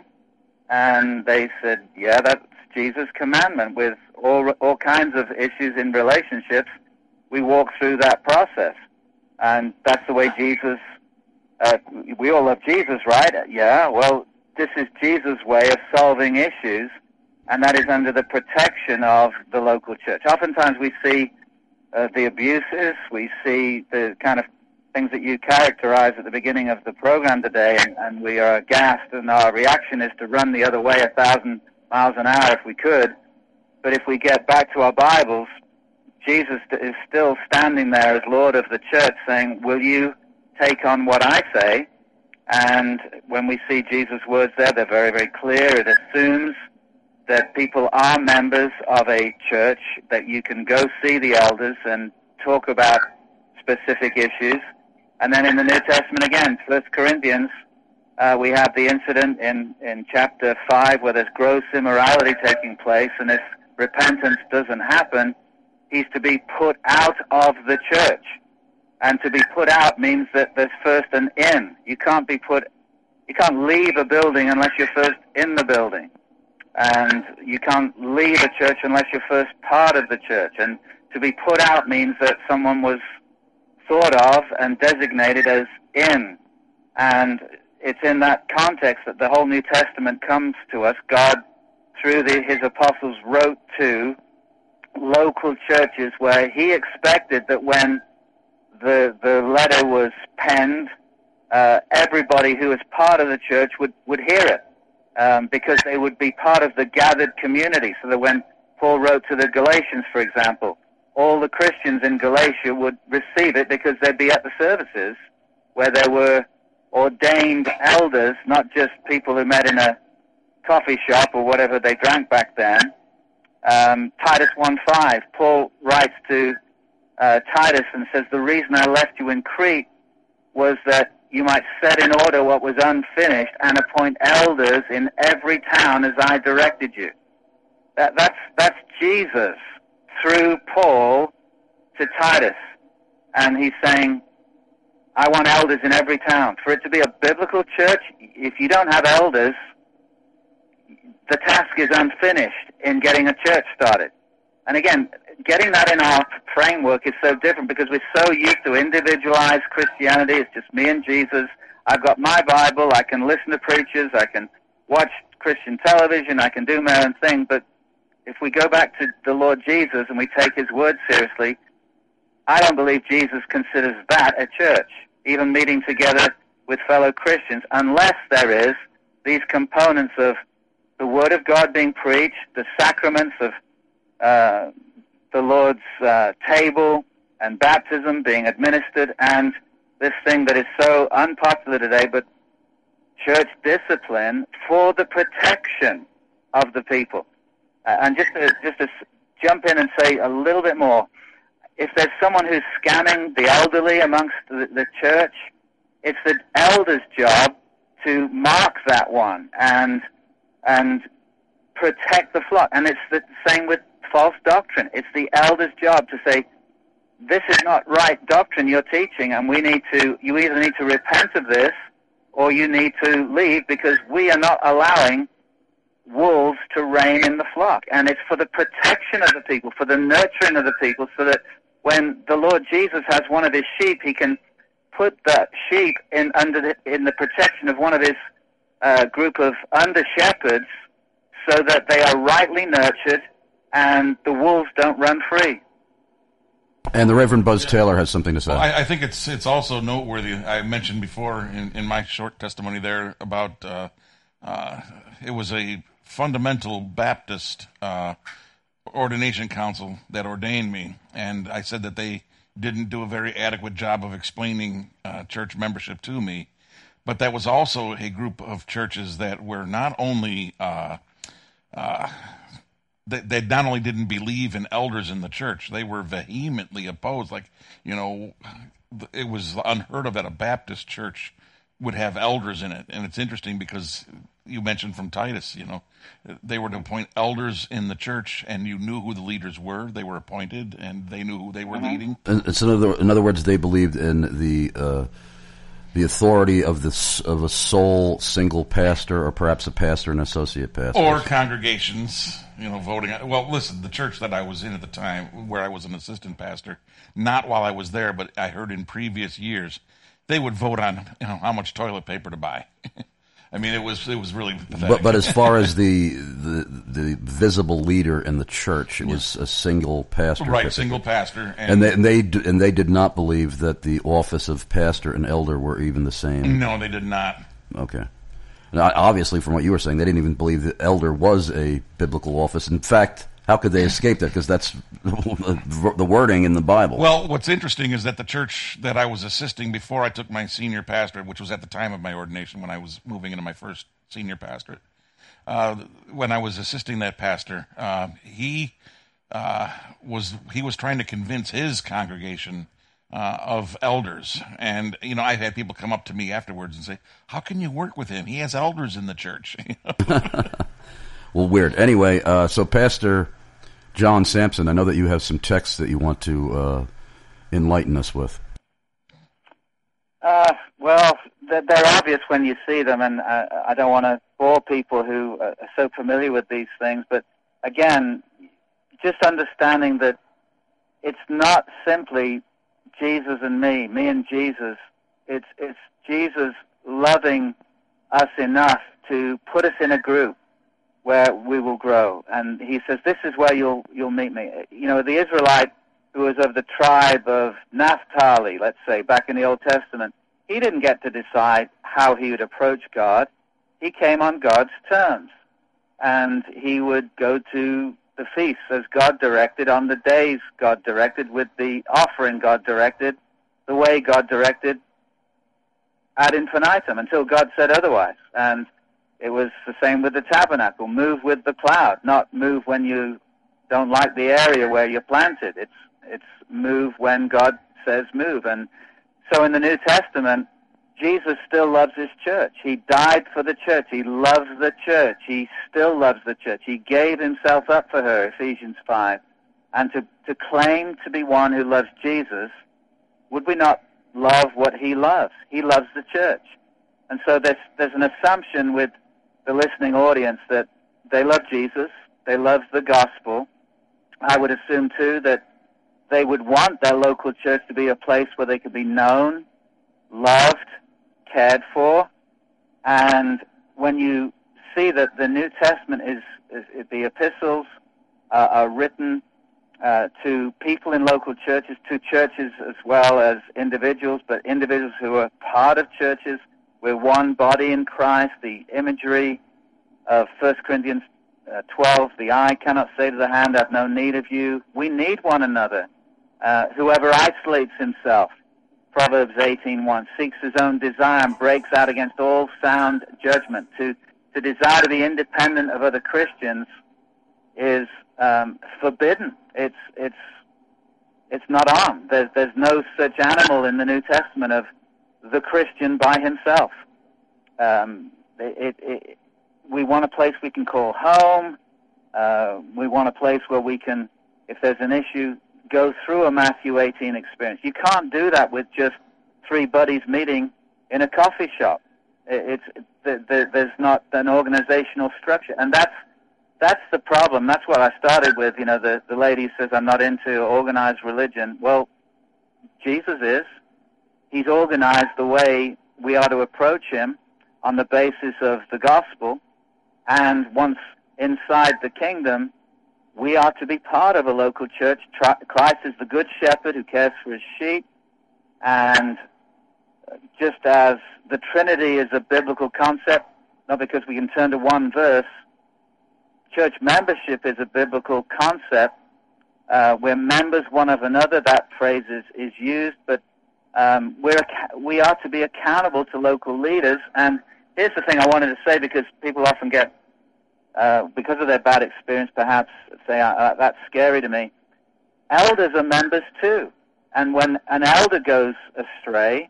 And they said, yeah, that's Jesus' commandment. With all all kinds of issues in relationships, we walk through that process. And that's the way Jesus, uh, we all love Jesus, right? Yeah, well, this is Jesus' way of solving issues, and that is under the protection of the local church. Oftentimes we see uh, the abuses, we see the kind of things that you characterized at the beginning of the program today, and, and we are aghast, and our reaction is to run the other way a thousand miles an hour if we could. But if we get back to our Bibles, Jesus is still standing there as Lord of the church saying, will you take on what I say? And when we see Jesus' words there, they're very, very clear. It assumes that people are members of a church, that you can go see the elders and talk about specific issues. And then in the New Testament again, First Corinthians, uh, we have the incident in, in chapter five where there's gross immorality taking place, and if repentance doesn't happen, he's to be put out of the church. And to be put out means that there's first an in. You can't be put, you can't leave a building unless you're first in the building. And you can't leave a church unless you're first part of the church. And to be put out means that someone was thought of and designated as in. And it's in that context that the whole New Testament comes to us. God, through the, his apostles, wrote to local churches where he expected that when the the letter was penned, uh, everybody who was part of the church would, would hear it, um, because they would be part of the gathered community. So that when Paul wrote to the Galatians, for example, all the Christians in Galatia would receive it because they'd be at the services where there were ordained elders, not just people who met in a coffee shop or whatever they drank back then. Um, Titus one five, Paul writes to uh, Titus and says, the reason I left you in Crete was that you might set in order what was unfinished and appoint elders in every town as I directed you. That, that's, that's Jesus through Paul to Titus. And he's saying, I want elders in every town. For it to be a biblical church, if you don't have elders, the task is unfinished in getting a church started. And again, getting that in our framework is so different because we're so used to individualized Christianity. It's just me and Jesus. I've got my Bible. I can listen to preachers. I can watch Christian television. I can do my own thing. But if we go back to the Lord Jesus and we take his word seriously, I don't believe Jesus considers that a church, even meeting together with fellow Christians, unless there is these components of the Word of God being preached, the sacraments of uh, the Lord's uh, table and baptism being administered, and this thing that is so unpopular today, but church discipline for the protection of the people. Uh, and just to, just to jump in and say a little bit more, if there's someone who's scamming the elderly amongst the, the church, it's the elder's job to mark that one and and protect the flock. And it's the same with false doctrine. It's the elder's job to say, this is not right doctrine you're teaching, and we need to, you either need to repent of this or you need to leave because we are not allowing wolves to reign in the flock. And it's for the protection of the people, for the nurturing of the people, so that when the Lord Jesus has one of his sheep, he can put that sheep in under the, in the protection of one of his uh, group of under-shepherds so that they are rightly nurtured and the wolves don't run free. And the Reverend Buzz Taylor has something to say. Well, I, I think it's it's also noteworthy. I mentioned before in, in my short testimony there about uh, uh, it was a fundamental Baptist uh, ordination council that ordained me, and I said that they didn't do a very adequate job of explaining uh, church membership to me, but that was also a group of churches that were not only uh, uh, they, they not only didn't believe in elders in the church, they were vehemently opposed. Like, you know, it was unheard of that a Baptist church would have elders in it, and it's interesting because you mentioned from Titus, you know, they were to appoint elders in the church, and you knew who the leaders were. They were appointed, and they knew who they were mm-hmm. leading. And it's another, in other words, they believed in the uh, the authority of this of a sole single pastor, or perhaps a pastor and associate pastor, or congregations. You know, voting. Well, listen, the church that I was in at the time, where I was an assistant pastor, not while I was there, but I heard in previous years, they would vote on, you know, how much toilet paper to buy. I mean, it was it was really pathetic. But but as far as the the, the visible leader in the church, it was a single pastor, right? Single pastor, and, and they and they and they did not believe that the office of pastor and elder were even the same. No, they did not. Okay. Now, obviously, from what you were saying, they didn't even believe that elder was a biblical office. In fact, how could they escape that? Because that's the wording in the Bible. Well, what's interesting is that the church that I was assisting before I took my senior pastorate, which was at the time of my ordination when I was moving into my first senior pastorate, uh, when I was assisting that pastor, uh, he uh, was he was trying to convince his congregation uh, of elders. And, you know, I've had people come up to me afterwards and say, how can you work with him? He has elders in the church. Well, weird. Anyway, uh, so Pastor John Sampson, I know that you have some texts that you want to uh, enlighten us with. Uh, well, they're, they're obvious when you see them, and uh, I don't want to bore people who are so familiar with these things. But again, just understanding that it's not simply Jesus and me, me and Jesus. It's it's Jesus loving us enough to put us in a group where we will grow. And he says, this is where you'll you'll meet me. You know, the Israelite who was of the tribe of Naphtali, let's say, back in the Old Testament, he didn't get to decide how he would approach God. He came on God's terms. And he would go to the feasts as God directed, on the days God directed, with the offering God directed, the way God directed, ad infinitum, until God said otherwise. And it was the same with the tabernacle. Move with the cloud, not move when you don't like the area where you're planted. It's it's move when God says move. And so in the New Testament, Jesus still loves his church. He died for the church. He loves the church. He still loves the church. He gave himself up for her, Ephesians five. And to, to claim to be one who loves Jesus would we not love what he loves? He loves the church. And so there's, there's an assumption with the listening audience that they love Jesus, they love the gospel. I would assume, too, that they would want their local church to be a place where they could be known, loved, cared for. And when you see that the New Testament is, is the epistles uh, are written uh, to people in local churches, to churches as well as individuals, but individuals who are part of churches. We're one body in Christ. The imagery of First Corinthians uh, twelve, the eye cannot say to the hand, I have no need of you. We need one another. Uh, whoever isolates himself, Proverbs eighteen one, seeks his own desire and breaks out against all sound judgment. To, to desire to be independent of other Christians is um, forbidden. It's, it's, it's not on. There's, there's no such animal in the New Testament of the Christian by himself. Um, it, it, we want a place we can call home. Uh, we want a place where we can, if there's an issue, go through a Matthew eighteen experience. You can't do that with just three buddies meeting in a coffee shop. It, it's it, the, there's not an organizational structure, and that's that's the problem. That's what I started with. You know, the the lady says I'm not into organized religion. Well, Jesus is. He's organized the way we are to approach him on the basis of the gospel, and once inside the kingdom, we are to be part of a local church. Christ is the good shepherd who cares for his sheep, and just as the Trinity is a biblical concept, not because we can turn to one verse, church membership is a biblical concept. Uh, we're members one of another. That phrase is, is used, but Um, we're, we are to be accountable to local leaders. And here's the thing I wanted to say, because people often get, uh, because of their bad experience, perhaps say, uh, that's scary to me. Elders are members too. And when an elder goes astray,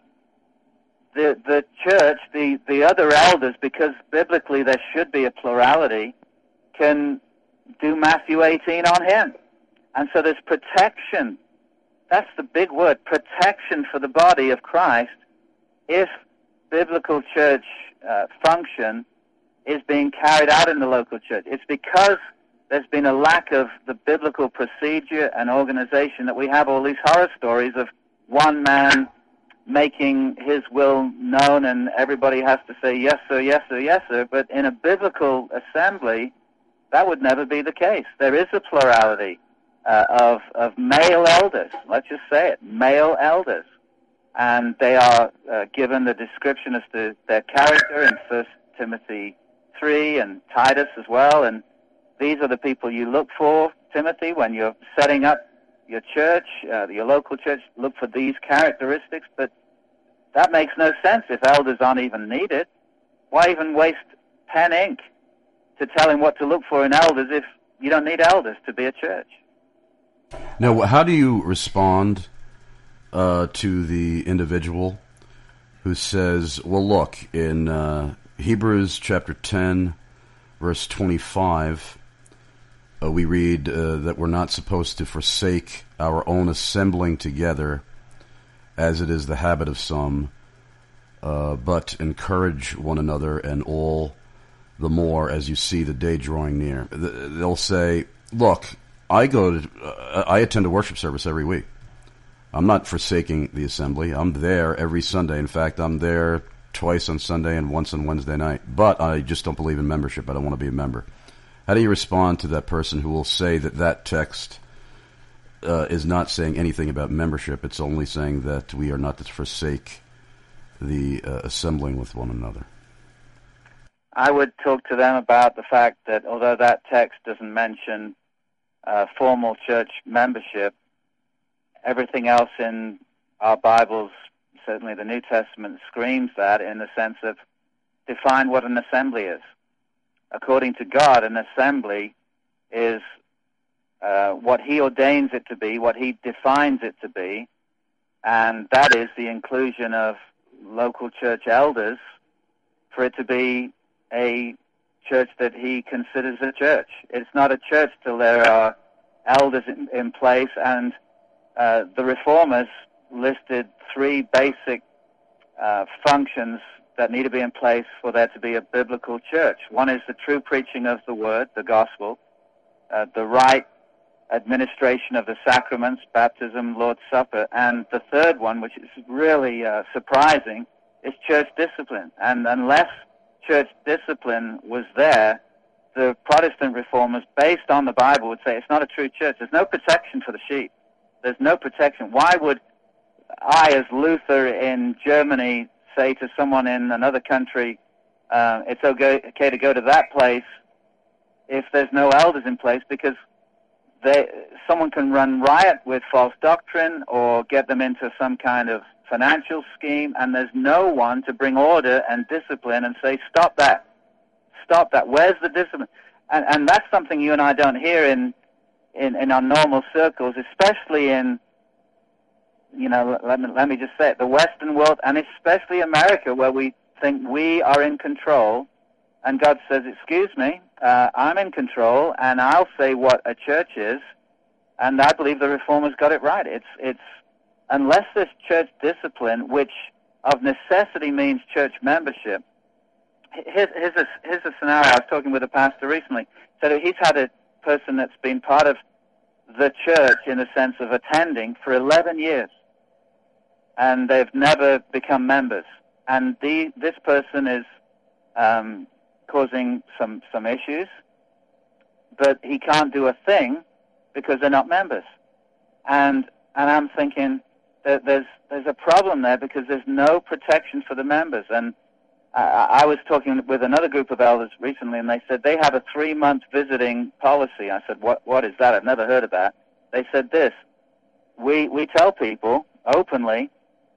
the, the church, the, the other elders, because biblically there should be a plurality, can do Matthew eighteen on him. And so there's protection. That's the big word, protection for the body of Christ, if biblical church uh, function is being carried out in the local church. It's because there's been a lack of the biblical procedure and organization that we have all these horror stories of one man making his will known and everybody has to say yes sir, yes sir, yes sir. But in a biblical assembly, that would never be the case. There is a plurality. Uh, of, of male elders, let's just say it, male elders. And they are uh, given the description as to their character in First Timothy three and Titus as well. And these are the people you look for, Timothy, when you're setting up your church, uh, your local church, look for these characteristics. But that makes no sense if elders aren't even needed. Why even waste pen ink to tell him what to look for in elders if you don't need elders to be a church? Now, how do you respond uh, to the individual who says, well, look, in uh, Hebrews chapter ten, verse twenty-five, uh, we read uh, that we're not supposed to forsake our own assembling together, as it is the habit of some, uh, but encourage one another, and all the more as you see the day drawing near. They'll say, look, I go to, uh, I attend a worship service every week. I'm not forsaking the assembly. I'm there every Sunday. In fact, I'm there twice on Sunday and once on Wednesday night. But I just don't believe in membership. I don't want to be a member. How do you respond to that person who will say that that text uh, is not saying anything about membership? It's only saying that we are not to forsake the uh, assembling with one another. I would talk to them about the fact that although that text doesn't mention Uh, formal church membership, everything else in our Bibles, certainly the New Testament, screams that in the sense of define what an assembly is. According to God, an assembly is uh, what he ordains it to be, what he defines it to be, and that is the inclusion of local church elders for it to be a church that he considers a church. It's not a church till there are elders in, in place, and uh, the reformers listed three basic uh, functions that need to be in place for there to be a biblical church. One is the true preaching of the word, the gospel, uh, the right administration of the sacraments, baptism, Lord's Supper, and the third one, which is really uh, surprising, is church discipline. And unless church discipline was there, the Protestant reformers, based on the Bible, would say it's not a true church. There's no protection for the sheep. There's no protection. Why would I, as Luther in Germany, say to someone in another country, uh, it's okay, okay to go to that place if there's no elders in place? Because they, someone can run riot with false doctrine or get them into some kind of financial scheme, and there's no one to bring order and discipline and say, stop that. Stop that. Where's the discipline? And, and that's something you and I don't hear in, in, in our normal circles, especially in, you know, let me, let me just say it, the Western world, and especially America, where we think we are in control, and God says, excuse me, uh, I'm in control, and I'll say what a church is, and I believe the Reformers got it right. It's, it's, unless there's church discipline, which of necessity means church membership. Here's, here's, a, here's a scenario. I was talking with a pastor recently. So he's had a person that's been part of the church in the sense of attending for eleven years, and they've never become members. And the, this person is um, causing some, some issues, but he can't do a thing because they're not members. And and I'm thinking that there's there's a problem there because there's no protection for the members. And I, I was talking with another group of elders recently, and they said they have a three-month visiting policy. I said, what what is that? I've never heard of that. They said this: we we tell people openly,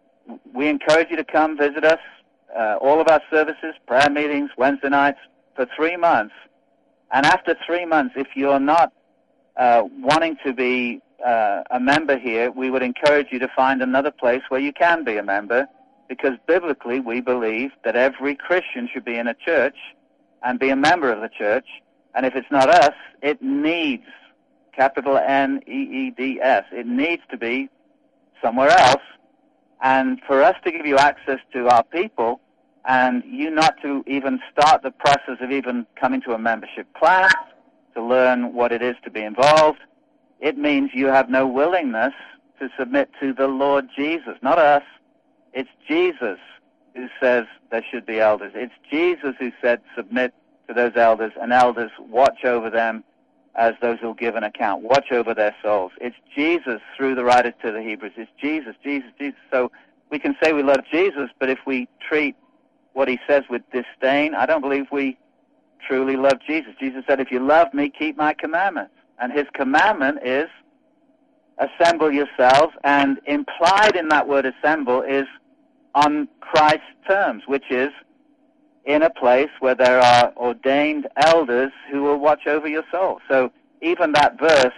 we encourage you to come visit us, uh, all of our services, prayer meetings, Wednesday nights, for three months. And after three months, if you're not uh, wanting to be uh, a member here, we would encourage you to find another place where you can be a member, because biblically we believe that every Christian should be in a church and be a member of the church. And if it's not us, it needs, capital N E E D S, it needs to be somewhere else. And for us to give you access to our people, and you not to even start the process of even coming to a membership class to learn what it is to be involved, it means you have no willingness to submit to the Lord Jesus, not us. It's Jesus who says there should be elders. It's Jesus who said submit to those elders, and elders watch over them as those who will give an account, watch over their souls. It's Jesus through the writers to the Hebrews. It's Jesus, Jesus, Jesus. So we can say we love Jesus, but if we treat what he says with disdain, I don't believe we truly love Jesus. Jesus said, if you love me, keep my commandments. And his commandment is assemble yourselves, and implied in that word assemble is on Christ's terms, which is in a place where there are ordained elders who will watch over your soul. So even that verse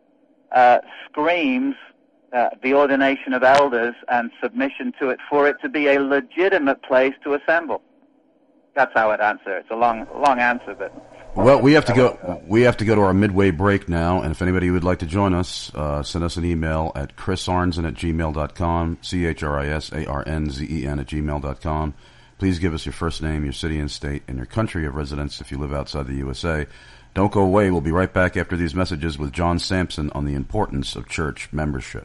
uh, screams uh, the ordination of elders and submission to it for it to be a legitimate place to assemble. That's how I'd answer. It's a long, long answer, but... Well, we have to go. We have to go to our midway break now, and if anybody would like to join us, uh, send us an email at chris arnzen at gmail dot com, C H R I S A R N Z E N at gmail dot com. Please give us your first name, your city and state, and your country of residence if you live outside the U S A. Don't go away. We'll be right back after these messages with John Sampson on the importance of church membership.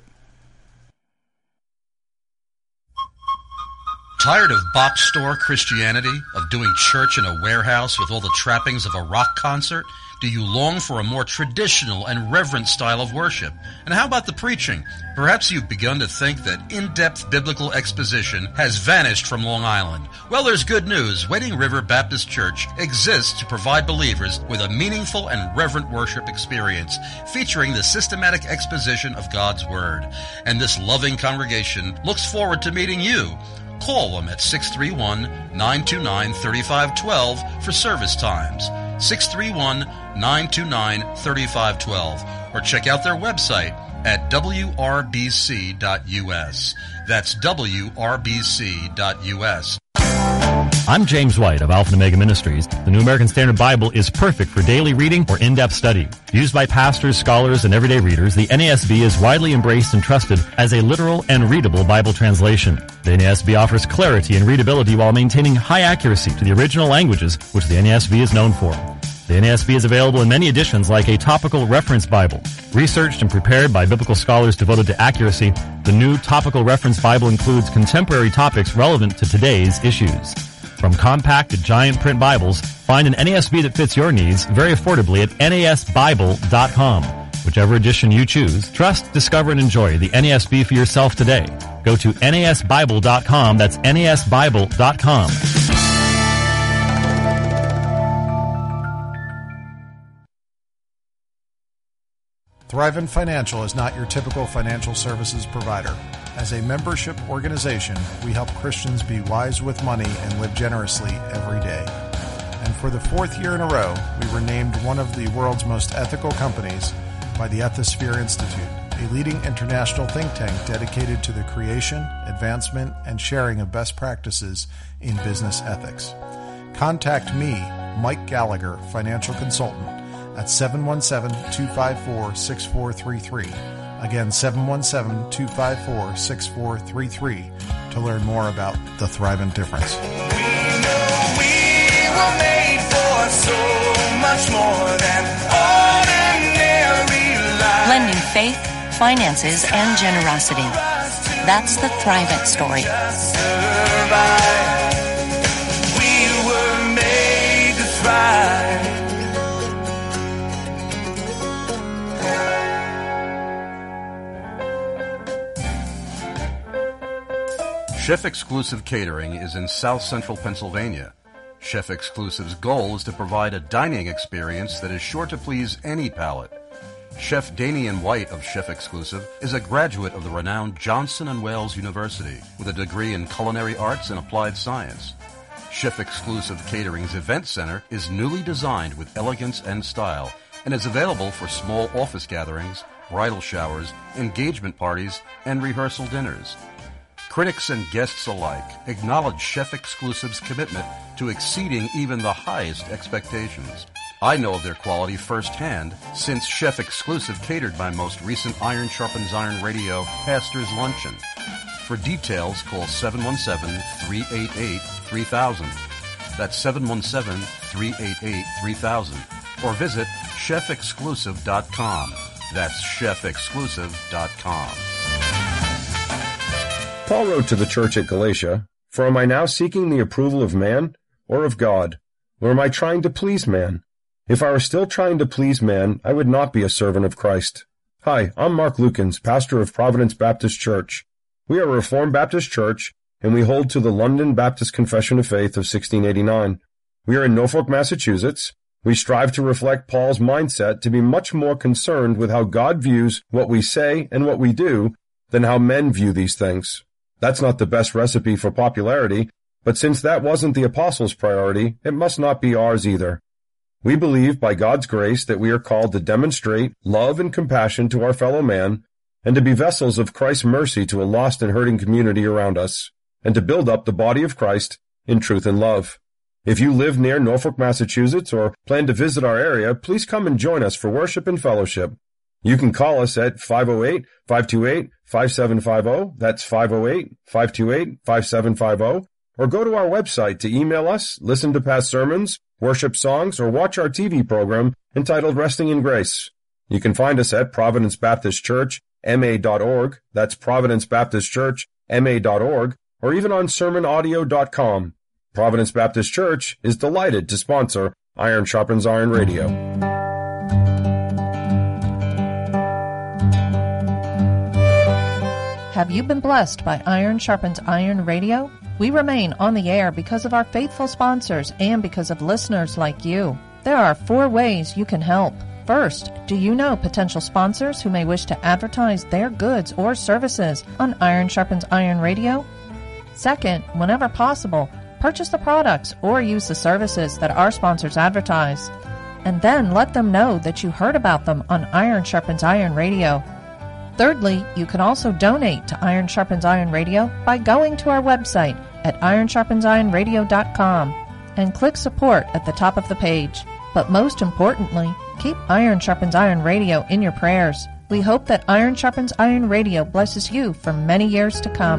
Tired of box store Christianity, of doing church in a warehouse with all the trappings of a rock concert? Do you long for a more traditional and reverent style of worship? And how about the preaching? Perhaps you've begun to think that in-depth biblical exposition has vanished from Long Island. Well, there's good news. Wading River Baptist Church exists to provide believers with a meaningful and reverent worship experience featuring the systematic exposition of God's Word. And this loving congregation looks forward to meeting you. Call them at six three one, nine two nine, three five one two for service times, six three one, nine two nine, three five one two, or check out their website at w r b c dot u s. That's w r b c dot u s. I'm James White of Alpha and Omega Ministries. The New American Standard Bible is perfect for daily reading or in-depth study. Used by pastors, scholars, and everyday readers, the N A S B is widely embraced and trusted as a literal and readable Bible translation. The N A S B offers clarity and readability while maintaining high accuracy to the original languages, which the N A S B is known for. The N A S B is available in many editions like a topical reference Bible. Researched and prepared by biblical scholars devoted to accuracy, the new topical reference Bible includes contemporary topics relevant to today's issues. From compact to giant print Bibles, find an N A S B that fits your needs very affordably at N A S Bible dot com. Whichever edition you choose, trust, discover, and enjoy the N A S B for yourself today. Go to N A S Bible dot com. That's N A S Bible dot com. Thrivent Financial is not your typical financial services provider. As a membership organization, we help Christians be wise with money and live generously every day. And for the fourth year in a row, we were named one of the world's most ethical companies by the Ethisphere Institute, a leading international think tank dedicated to the creation, advancement, and sharing of best practices in business ethics. Contact me, Mike Gallagher, financial consultant, at seven one seven, two five four, six four three three. Again, seven one seven, two five four, six four three three to learn more about the Thrivent difference. We know we were made for so much more than ordinary life. Blending faith, finances, and generosity. That's the Thrivent story. We were made to thrive. Chef Exclusive Catering is in South Central Pennsylvania. Chef Exclusive's goal is to provide a dining experience that is sure to please any palate. Chef Damian White of Chef Exclusive is a graduate of the renowned Johnson and Wales University with a degree in culinary arts and applied science. Chef Exclusive Catering's event center is newly designed with elegance and style and is available for small office gatherings, bridal showers, engagement parties, and rehearsal dinners. Critics and guests alike acknowledge Chef Exclusive's commitment to exceeding even the highest expectations. I know of their quality firsthand since Chef Exclusive catered my most recent Iron Sharpens Iron Radio Pastor's Luncheon. For details, call seven one seven, three eight eight, three thousand. That's seven one seven, three eight eight, three thousand. Or visit chef exclusive dot com. That's chef exclusive dot com. Paul wrote to the church at Galatia, "For am I now seeking the approval of man or of God? Or am I trying to please man? If I were still trying to please man, I would not be a servant of Christ." Hi, I'm Mark Lukens, pastor of Providence Baptist Church. We are a Reformed Baptist church, and we hold to the London Baptist Confession of Faith of sixteen eighty-nine. We are in Norfolk, Massachusetts. We strive to reflect Paul's mindset to be much more concerned with how God views what we say and what we do than how men view these things. That's not the best recipe for popularity, but since that wasn't the apostles' priority, it must not be ours either. We believe by God's grace that we are called to demonstrate love and compassion to our fellow man, and to be vessels of Christ's mercy to a lost and hurting community around us, and to build up the body of Christ in truth and love. If you live near Norfolk, Massachusetts, or plan to visit our area, please come and join us for worship and fellowship. You can call us at five oh eight, five two eight, five seven five oh, that's five oh eight, five two eight, five seven five oh, or go to our website to email us, listen to past sermons, worship songs, or watch our T V program entitled Resting in Grace. You can find us at Providence Baptist Church, M A dot org, that's Providence Baptist Church, M A dot org, or even on sermon audio dot com. Providence Baptist Church is delighted to sponsor Iron Sharpens Iron Radio. Have you been blessed by Iron Sharpens Iron Radio? We remain on the air because of our faithful sponsors and because of listeners like you. There are four ways you can help. First, do you know potential sponsors who may wish to advertise their goods or services on Iron Sharpens Iron Radio? Second, whenever possible, purchase the products or use the services that our sponsors advertise. And then let them know that you heard about them on Iron Sharpens Iron Radio. Thirdly, you can also donate to Iron Sharpens Iron Radio by going to our website, at iron sharpens iron radio dot com and click support at the top of the page. But most importantly, keep Iron Sharpens Iron Radio in your prayers. We hope that Iron Sharpens Iron Radio blesses you for many years to come.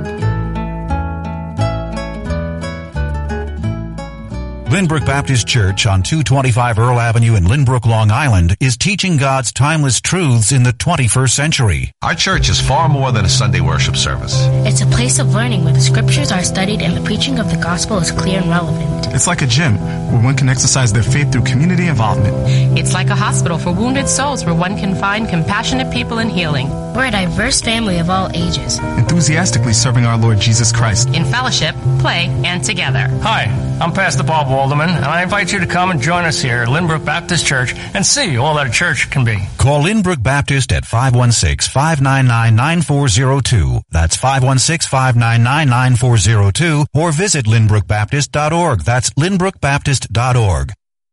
Lynbrook Baptist Church on two twenty-five Earl Avenue in Lynbrook, Long Island is teaching God's timeless truths in the twenty-first century. Our church is far more than a Sunday worship service. It's a place of learning where the scriptures are studied and the preaching of the gospel is clear and relevant. It's like a gym where one can exercise their faith through community involvement. It's like a hospital for wounded souls where one can find compassionate people in healing. We're a diverse family of all ages, enthusiastically serving our Lord Jesus Christ in fellowship, play, and together. Hi, I'm Pastor Bob Walderman, and I invite you to come and join us here at Lynbrook Baptist Church and see all that a church can be. Call Lynbrook Baptist at five one six, five nine nine, nine four zero two. That's five one six, five nine nine, nine four zero two, or visit lynbrook baptist dot org. That's lynbrook baptist dot org.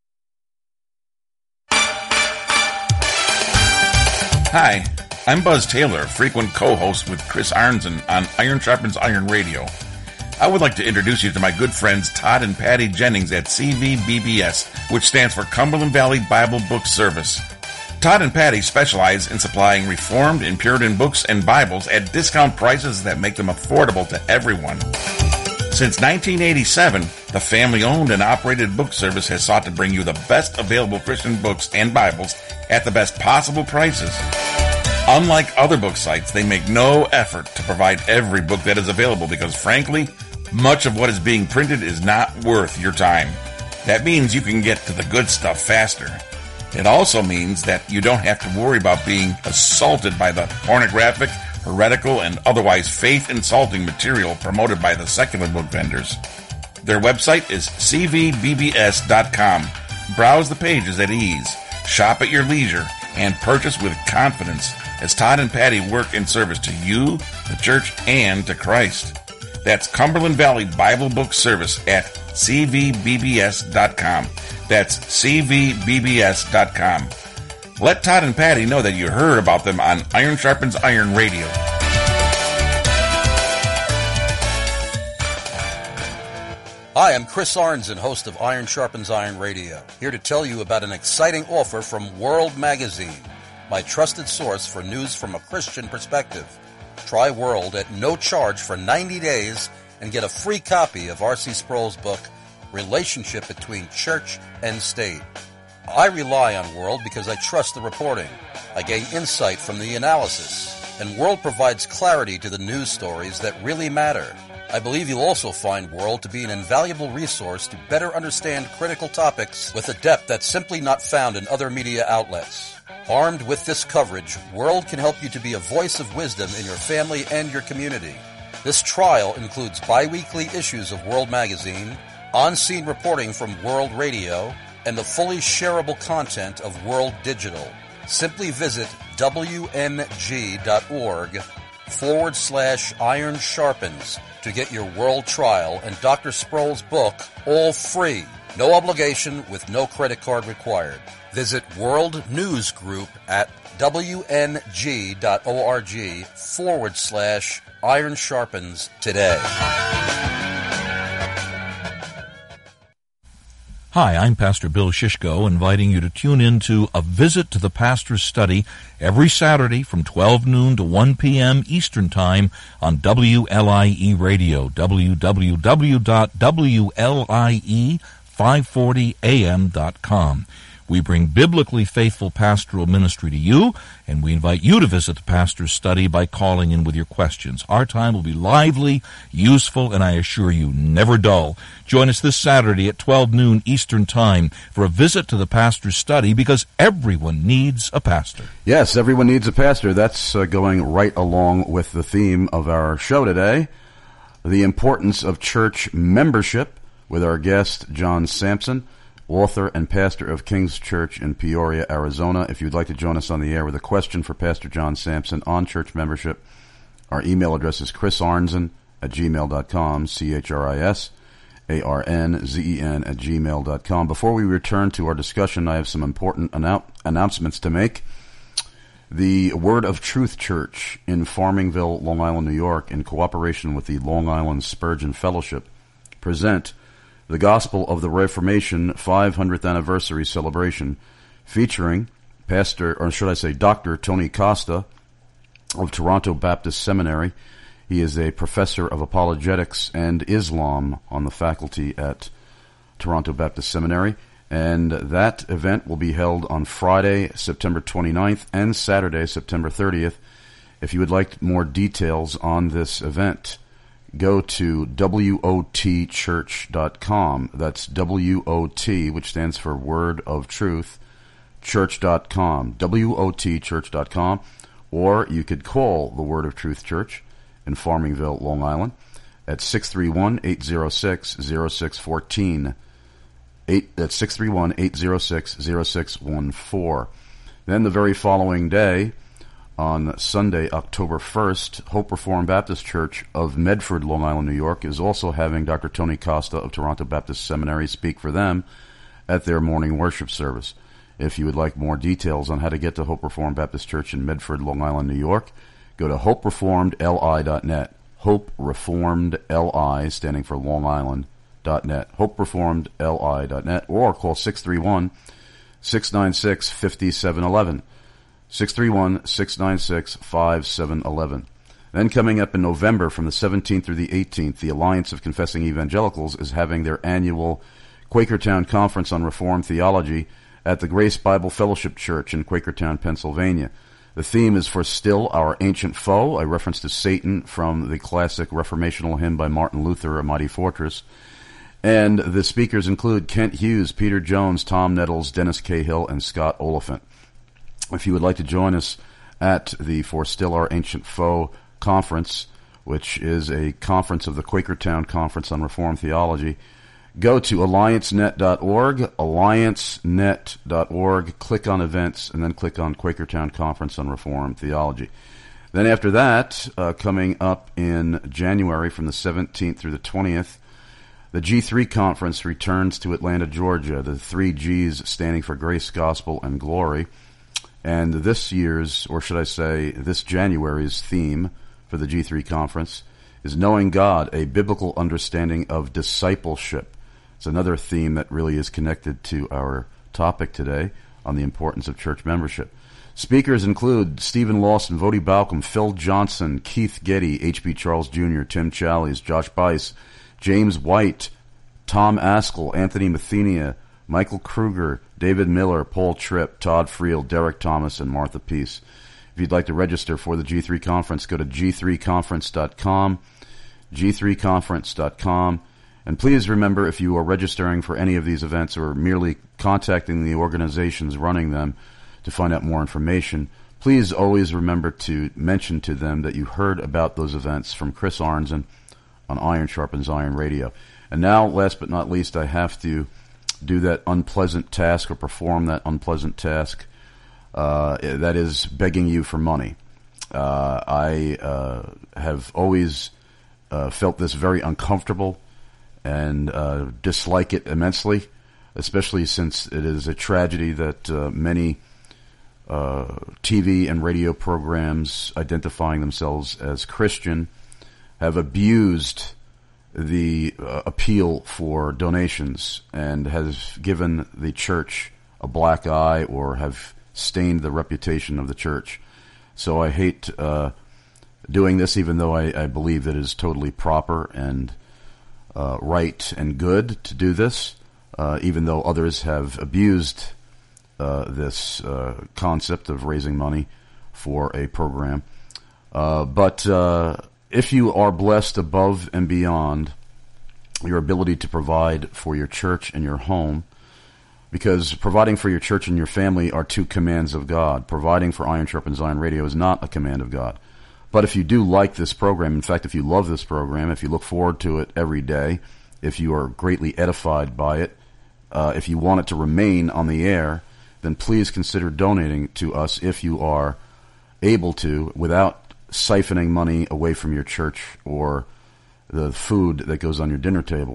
Hi, I'm Buzz Taylor, frequent co-host with Chris Arnzen on Iron Sharpens Iron Radio. I would like to introduce you to my good friends Todd and Patty Jennings at C V B B S, which stands for Cumberland Valley Bible Book Service. Todd and Patty specialize in supplying Reformed and Puritan books and Bibles at discount prices that make them affordable to everyone. Since nineteen eighty-seven, the family-owned and operated book service has sought to bring you the best available Christian books and Bibles at the best possible prices. Unlike other book sites, they make no effort to provide every book that is available because, frankly, much of what is being printed is not worth your time. That means you can get to the good stuff faster. It also means that you don't have to worry about being assaulted by the pornographic, heretical, and otherwise faith-insulting material promoted by the secular book vendors. Their website is c v b b s dot com. Browse the pages at ease, shop at your leisure, and purchase with confidence as Todd and Patty work in service to you, the church, and to Christ. That's Cumberland Valley Bible Book Service at c v b b s dot com. That's c v b b s dot com. Let Todd and Patty know that you heard about them on Iron Sharpens Iron Radio. Hi, I'm Chris Arnzen, host of Iron Sharpens Iron Radio, here to tell you about an exciting offer from World Magazine, my trusted source for news from a Christian perspective. Try World at no charge for ninety days and get a free copy of R C Sproul's book, Relationship Between Church and State. I rely on World because I trust the reporting. I gain insight from the analysis, and World provides clarity to the news stories that really matter. I believe you'll also find World to be an invaluable resource to better understand critical topics with a depth that's simply not found in other media outlets. Armed with this coverage, World can help you to be a voice of wisdom in your family and your community. This trial includes bi-weekly issues of World Magazine, on-scene reporting from World Radio, and the fully shareable content of World Digital. Simply visit W M G dot org forward slash iron sharpens to get your World trial and Doctor Sproul's book all free. No obligation with no credit card required. Visit World News Group at W N G dot org forward slash iron sharpens today. Hi, I'm Pastor Bill Shishko, inviting you to tune in to A Visit to the Pastor's Study every Saturday from twelve noon to one p.m. Eastern Time on W L I E Radio, w w w dot w l i e five forty a m dot com. We bring biblically faithful pastoral ministry to you, and we invite you to visit the pastor's study by calling in with your questions. Our time will be lively, useful, and I assure you, never dull. Join us this Saturday at twelve noon Eastern Time for a visit to the pastor's study, because everyone needs a pastor. Yes, everyone needs a pastor. That's uh, going right along with the theme of our show today, the importance of church membership, with our guest, John Sampson, author and pastor of King's Church in Peoria, Arizona. If you'd like to join us on the air with a question for Pastor John Sampson on church membership, our email address is chrisarnzen at gmail dot com, C H R I S A R N Z E N at gmail dot com. Before we return to our discussion, I have some important annou- announcements to make. The Word of Truth Church in Farmingville, Long Island, New York, in cooperation with the Long Island Spurgeon Fellowship, present the Gospel of the Reformation five hundredth Anniversary Celebration, featuring Pastor, or should I say Doctor Tony Costa of Toronto Baptist Seminary. He is a professor of apologetics and Islam on the faculty at Toronto Baptist Seminary. And that event will be held on Friday, September twenty-ninth, and Saturday, September thirtieth. If you would like more details on this event, go to W O T church dot com. That's W O T, which stands for Word of Truth, church dot com. W O T church dot com. Or you could call the Word of Truth Church in Farmingville, Long Island, at six three one, eight zero six, zero six one four. Eight, that's six three one, eight zero six, zero six one four. Then the very following day, on Sunday, October first, Hope Reformed Baptist Church of Medford, Long Island, New York, is also having Doctor Tony Costa of Toronto Baptist Seminary speak for them at their morning worship service. If you would like more details on how to get to Hope Reformed Baptist Church in Medford, Long Island, New York, go to hope reformed l i dot net. Hope Reformed L I, standing for Long Island, dot net. hope reformed l i dot net, or call six three one, six nine six, five seven one one. six three one, six nine six, five seven one one. Then coming up in November from the seventeenth through the eighteenth, the Alliance of Confessing Evangelicals is having their annual Quakertown Conference on Reformed Theology at the Grace Bible Fellowship Church in Quakertown, Pennsylvania. The theme is For Still Our Ancient Foe, a reference to Satan from the classic reformational hymn by Martin Luther, A Mighty Fortress. And the speakers include Kent Hughes, Peter Jones, Tom Nettles, Dennis Cahill, and Scott Oliphant. If you would like to join us at the For Still Our Ancient Foe conference, which is a conference of the Quakertown Conference on Reformed Theology, go to alliance net dot org, alliance net dot org, click on events, and then click on Quakertown Conference on Reformed Theology. Then after that, uh, coming up in January from the seventeenth through the twentieth, the G three Conference returns to Atlanta, Georgia, the three G's standing for Grace, Gospel, and Glory. And this year's, or should I say, this January's theme for the G three Conference is Knowing God, a Biblical Understanding of Discipleship. It's another theme that really is connected to our topic today on the importance of church membership. Speakers include Stephen Lawson, Vody Balcom, Phil Johnson, Keith Getty, H B Charles Junior, Tim Challies, Josh Bice, James White, Tom Askell, Anthony Mathenia, Michael Kruger, David Miller, Paul Tripp, Todd Friel, Derek Thomas, and Martha Peace. If you'd like to register for the G three Conference, go to g three conference dot com, g three conference dot com. And please remember, if you are registering for any of these events or merely contacting the organizations running them to find out more information, please always remember to mention to them that you heard about those events from Chris Arnzen on Iron Sharpens Iron Radio. And now, last but not least, I have to do that unpleasant task or perform that unpleasant task. Uh, that is begging you for money. Uh, I uh, have always uh, felt this very uncomfortable and uh, dislike it immensely, especially since it is a tragedy that uh, many uh, T V and radio programs identifying themselves as Christian have abused the uh, appeal for donations and has given the church a black eye or have stained the reputation of the church. So I hate uh, doing this, even though I, I believe that it is totally proper and uh, right and good to do this, uh, even though others have abused uh, this uh, concept of raising money for a program. Uh, but uh, if you are blessed above and beyond your ability to provide for your church and your home, because providing for your church and your family are two commands of God. Providing for Iron Sharpens Iron Radio is not a command of God. But if you do like this program, in fact, if you love this program, if you look forward to it every day, if you are greatly edified by it, uh, if you want it to remain on the air, then please consider donating to us if you are able to, without siphoning money away from your church or the food that goes on your dinner table.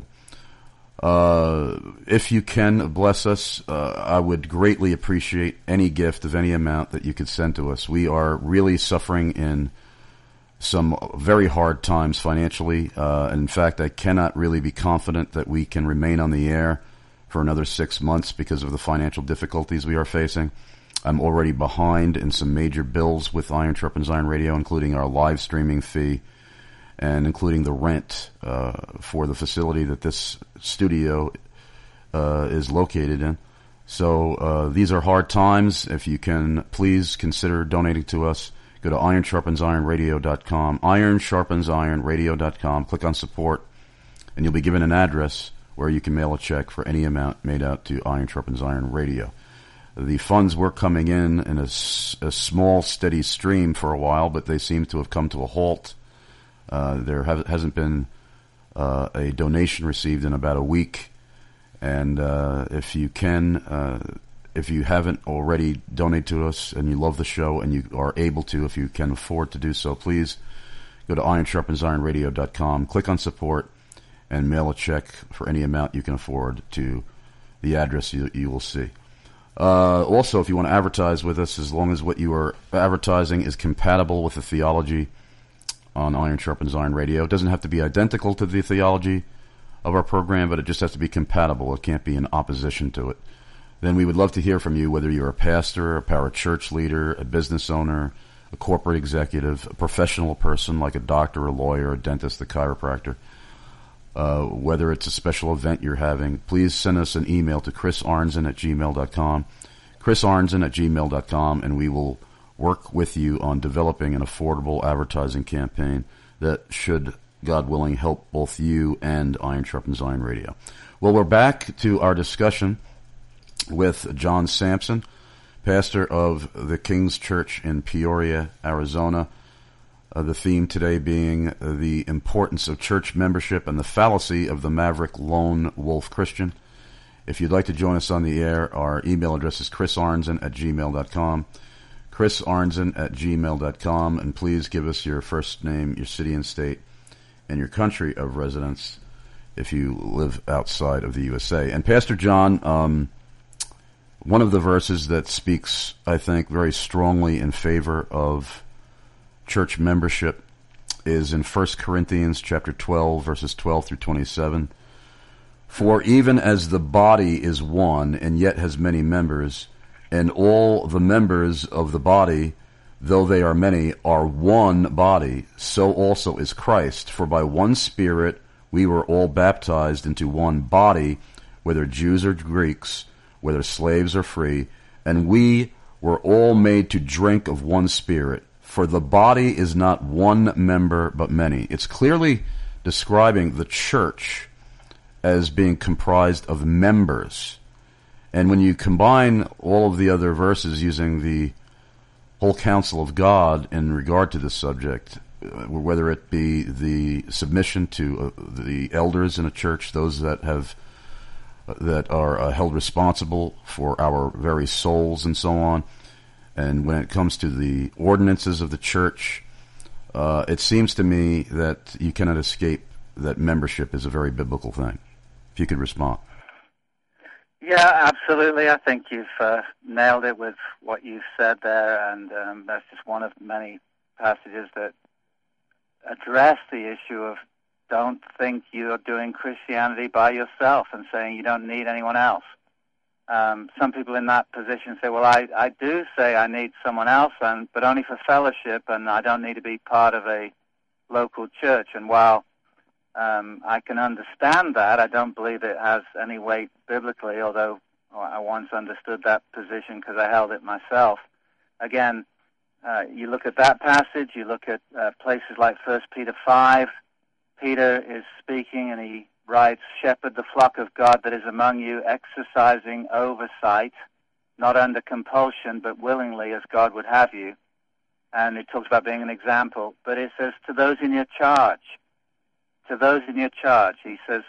Uh, if you can bless us, uh, I would greatly appreciate any gift of any amount that you could send to us. We are really suffering in some very hard times financially. Uh, in fact, I cannot really be confident that we can remain on the air for another six months because of the financial difficulties we are facing. I'm already behind in some major bills with Iron Sharpens Iron Radio, including our live streaming fee and including the rent uh, for the facility that this studio uh, is located in. So uh, these are hard times. If you can, please consider donating to us. Go to iron sharpens iron radio dot com, iron sharpens iron radio dot com. Click on support, and you'll be given an address where you can mail a check for any amount made out to Iron Sharpens Iron Radio. The funds were coming in in a, a small, steady stream for a while, but they seem to have come to a halt. Uh, there have, hasn't been uh, a donation received in about a week. And uh, if you can, uh, if you haven't already donated to us and you love the show and you are able to, if you can afford to do so, please go to iron sharpens iron radio dot com, click on support, and mail a check for any amount you can afford to the address you, you will see. Uh, also, if you want to advertise with us, as long as what you are advertising is compatible with the theology on Iron Sharpens Iron Radio, it doesn't have to be identical to the theology of our program, but it just has to be compatible. It can't be in opposition to it. Then we would love to hear from you, whether you're a pastor, a parachurch leader, a business owner, a corporate executive, a professional person like a doctor, a lawyer, a dentist, a chiropractor. Uh, whether it's a special event you're having, please send us an email to chris arnzen at gmail dot com, chris arnzen at gmail dot com, and we will work with you on developing an affordable advertising campaign that should, God willing, help both you and Iron Sharpens Iron Radio. Well, we're back to our discussion with John Sampson, pastor of the King's Church in Peoria, Arizona. Uh, the theme today being uh, the importance of church membership and the fallacy of the maverick lone wolf Christian. If you'd like to join us on the air, our email address is chris arnzen at gmail dot com, chris arnzen at gmail dot com, and please give us your first name, your city and state, and your country of residence if you live outside of the U S A. And Pastor John, um, one of the verses that speaks, I think, very strongly in favor of church membership is in First Corinthians chapter twelve, verses twelve through twenty-seven. For even as the body is one and yet has many members, and all the members of the body, though they are many, are one body, so also is Christ. For by one Spirit we were all baptized into one body, whether Jews or Greeks, whether slaves or free, and we were all made to drink of one Spirit. For the body is not one member, but many. It's clearly describing the church as being comprised of members. And when you combine all of the other verses using the whole counsel of God in regard to this subject, whether it be the submission to uh, the elders in a church, those that have uh, that are uh, held responsible for our very souls and so on, and when it comes to the ordinances of the church, uh, it seems to me that you cannot escape that membership is a very biblical thing. If you could respond. Yeah, absolutely. I think you've uh, nailed it with what you've said there, and um, that's just one of many passages that address the issue of don't think you're doing Christianity by yourself and saying you don't need anyone else. Um, some people in that position say, well, I, I do say I need someone else, and but only for fellowship, and I don't need to be part of a local church. And while um, I can understand that, I don't believe it has any weight biblically, although I once understood that position because I held it myself. Again, uh, you look at that passage, you look at uh, places like First Peter five, Peter is speaking, and he writes, shepherd the flock of God that is among you, exercising oversight, not under compulsion, but willingly as God would have you. And it talks about being an example. But it says, to those in your charge, to those in your charge, he says,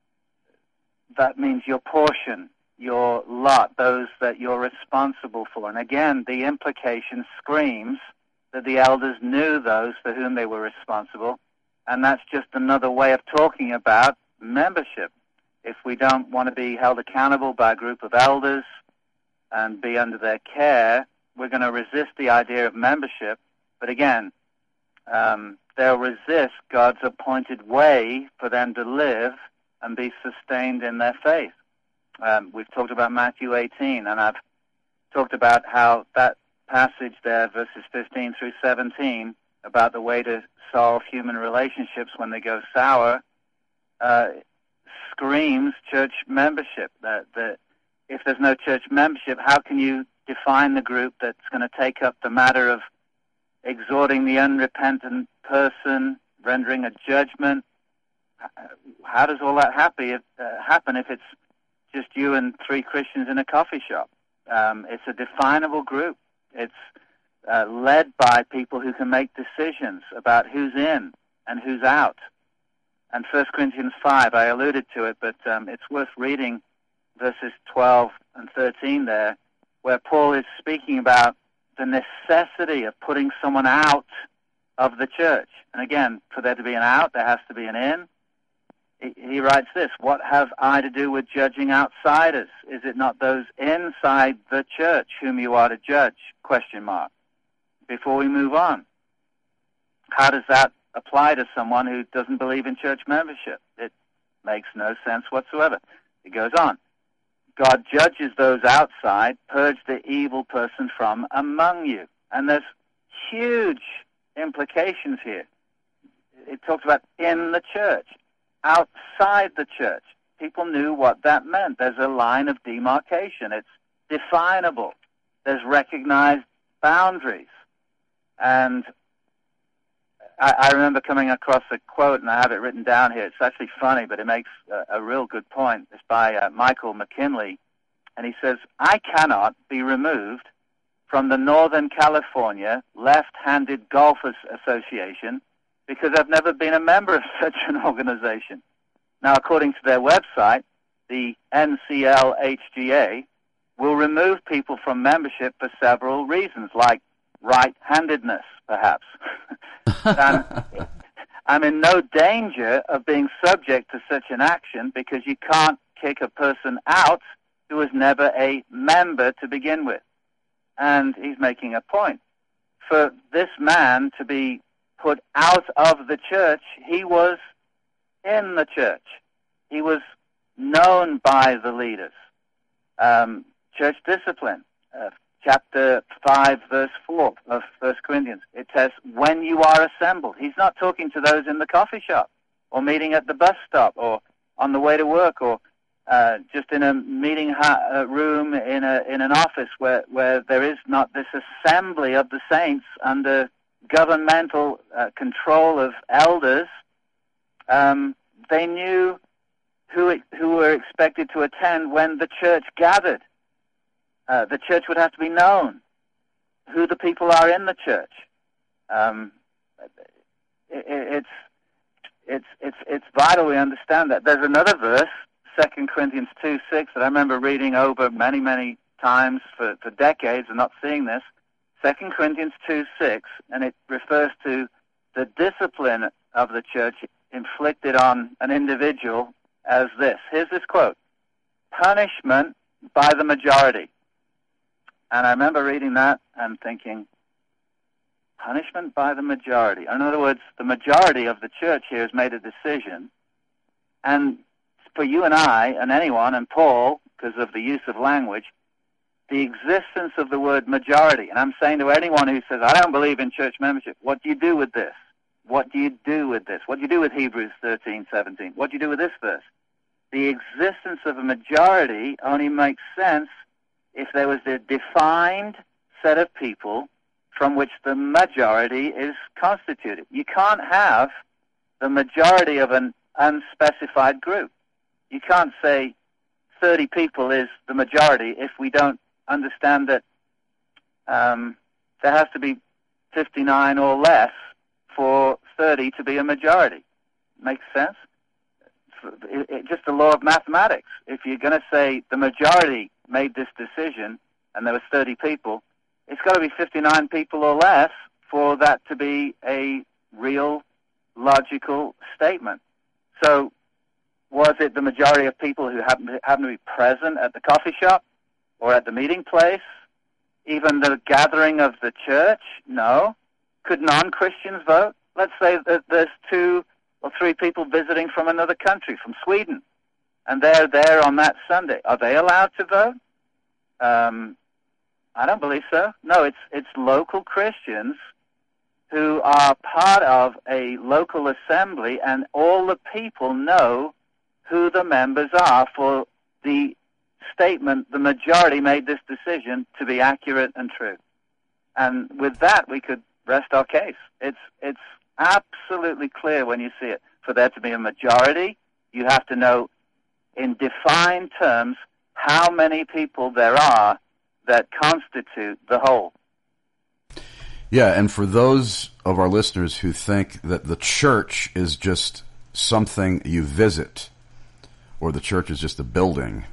that means your portion, your lot, those that you're responsible for. And again, the implication screams that the elders knew those for whom they were responsible. And that's just another way of talking about membership. If we don't want to be held accountable by a group of elders and be under their care, we're going to resist the idea of membership. But again, um, they'll resist God's appointed way for them to live and be sustained in their faith. Um, we've talked about Matthew eighteen, and I've talked about how that passage there, verses fifteen through seventeen, about the way to solve human relationships when they go sour, uh, screams church membership. That, that if there's no church membership, how can you define the group that's going to take up the matter of exhorting the unrepentant person, rendering a judgment? How does all that happy if, uh, happen if it's just you and three Christians in a coffee shop? Um, it's a definable group. It's uh, led by people who can make decisions about who's in and who's out. And First Corinthians five, I alluded to it, but um, it's worth reading verses twelve and thirteen there, where Paul is speaking about the necessity of putting someone out of the church. And again, for there to be an out, there has to be an in. He writes this, "What have I to do with judging outsiders? Is it not those inside the church whom you are to judge?" Question mark. Before we move on, how does that apply to someone who doesn't believe in church membership? It makes no sense whatsoever. It goes on. God judges those outside, purge the evil person from among you. And there's huge implications here. It talks about in the church. Outside the church, people knew what that meant. There's a line of demarcation. It's definable. There's recognized boundaries. And I, I remember coming across a quote, and I have it written down here. It's actually funny, but it makes a, a real good point. It's by uh, Michael McKinley, and he says, "I cannot be removed from the Northern California Left-Handed Golfers Association because I've never been a member of such an organization." Now, according to their website, the N C L H G A will remove people from membership for several reasons, like right-handedness, perhaps. I'm, I'm in no danger of being subject to such an action because you can't kick a person out who was never a member to begin with. And he's making a point. For this man to be put out of the church, he was in the church. He was known by the leaders. Um, church discipline, uh, chapter five, verse four of First Corinthians. It says, when you are assembled. He's not talking to those in the coffee shop or meeting at the bus stop or on the way to work or uh, just in a meeting ha- uh, room in a in an office where, where there is not this assembly of the saints under governmental uh, control of elders. Um, they knew who it, who were expected to attend when the church gathered. Uh, the church would have to be known, who the people are in the church. Um, it, it's it's it's it's vital we understand that. There's another verse, Second Corinthians two six, that I remember reading over many many times for, for decades and not seeing this. Second Corinthians two six, and it refers to the discipline of the church inflicted on an individual as this. Here's this quote: "Punishment by the majority." And I remember reading that and thinking, punishment by the majority. In other words, the majority of the church here has made a decision. And for you and I and anyone, and Paul, because of the use of language, the existence of the word majority. And I'm saying to anyone who says, I don't believe in church membership, what do you do with this? What do you do with this? What do you do with Hebrews thirteen seventeen? What do you do with this verse? The existence of a majority only makes sense if there was a defined set of people from which the majority is constituted. You can't have the majority of an unspecified group. You can't say thirty people is the majority if we don't understand that um, there has to be fifty-nine or less for thirty to be a majority. Makes sense? It, it, just the law of mathematics. If you're going to say the majority made this decision and there was thirty people, it's got to be fifty-nine people or less for that to be a real logical statement. So was it the majority of people who happened to, happened to be present at the coffee shop or at the meeting place? Even the gathering of the church? No. Could non-Christians vote? let's say that there's two or three people visiting from another country, from Sweden, and they're there on that Sunday. Are they allowed to vote? Um, I don't believe so. No, it's it's local Christians who are part of a local assembly, and all the people know who the members are for the statement, the majority made this decision to be accurate and true. And with that, we could rest our case. It's it's absolutely clear when you see it. For there to be a majority, you have to know in defined terms how many people there are that constitute the whole. Yeah, and for those of our listeners who think that the church is just something you visit, or the church is just a building,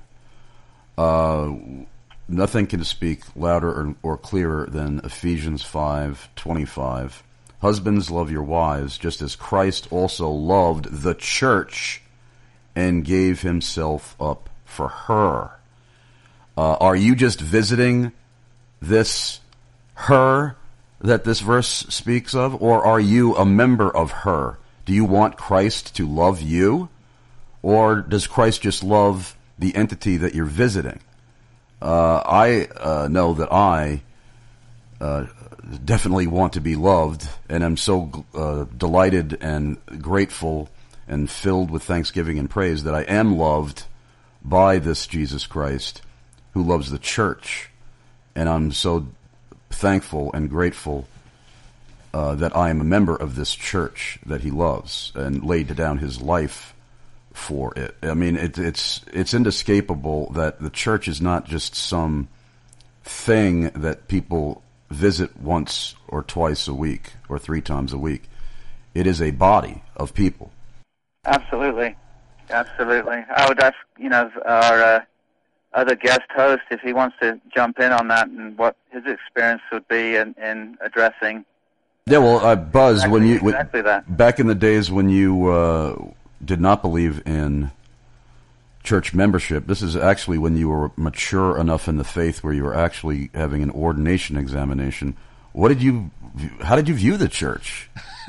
uh, nothing can speak louder or, or clearer than Ephesians five twenty-five. Husbands, love your wives, just as Christ also loved the church and gave himself up for her. Uh, are you just visiting this her that this verse speaks of, or are you a member of her? Do you want Christ to love you, or does Christ just love the entity that you're visiting? Uh, I uh, know that I uh, definitely want to be loved, and I'm so uh, delighted and grateful and filled with thanksgiving and praise that I am loved by this Jesus Christ who loves the church. And I'm so thankful and grateful uh, that I am a member of this church that he loves and laid down his life for it. I mean, it, it's it's inescapable that the church is not just some thing that people visit once or twice a week or three times a week. It is a body of people. Absolutely. Absolutely. I would ask, you know, our uh, other guest host if he wants to jump in on that and what his experience would be in, in addressing. Yeah, well, uh, Buzz, exactly, when you exactly that. back in the days when you uh, did not believe in church membership, this is actually when you were mature enough in the faith where you were actually having an ordination examination. What did you? How did you view the church?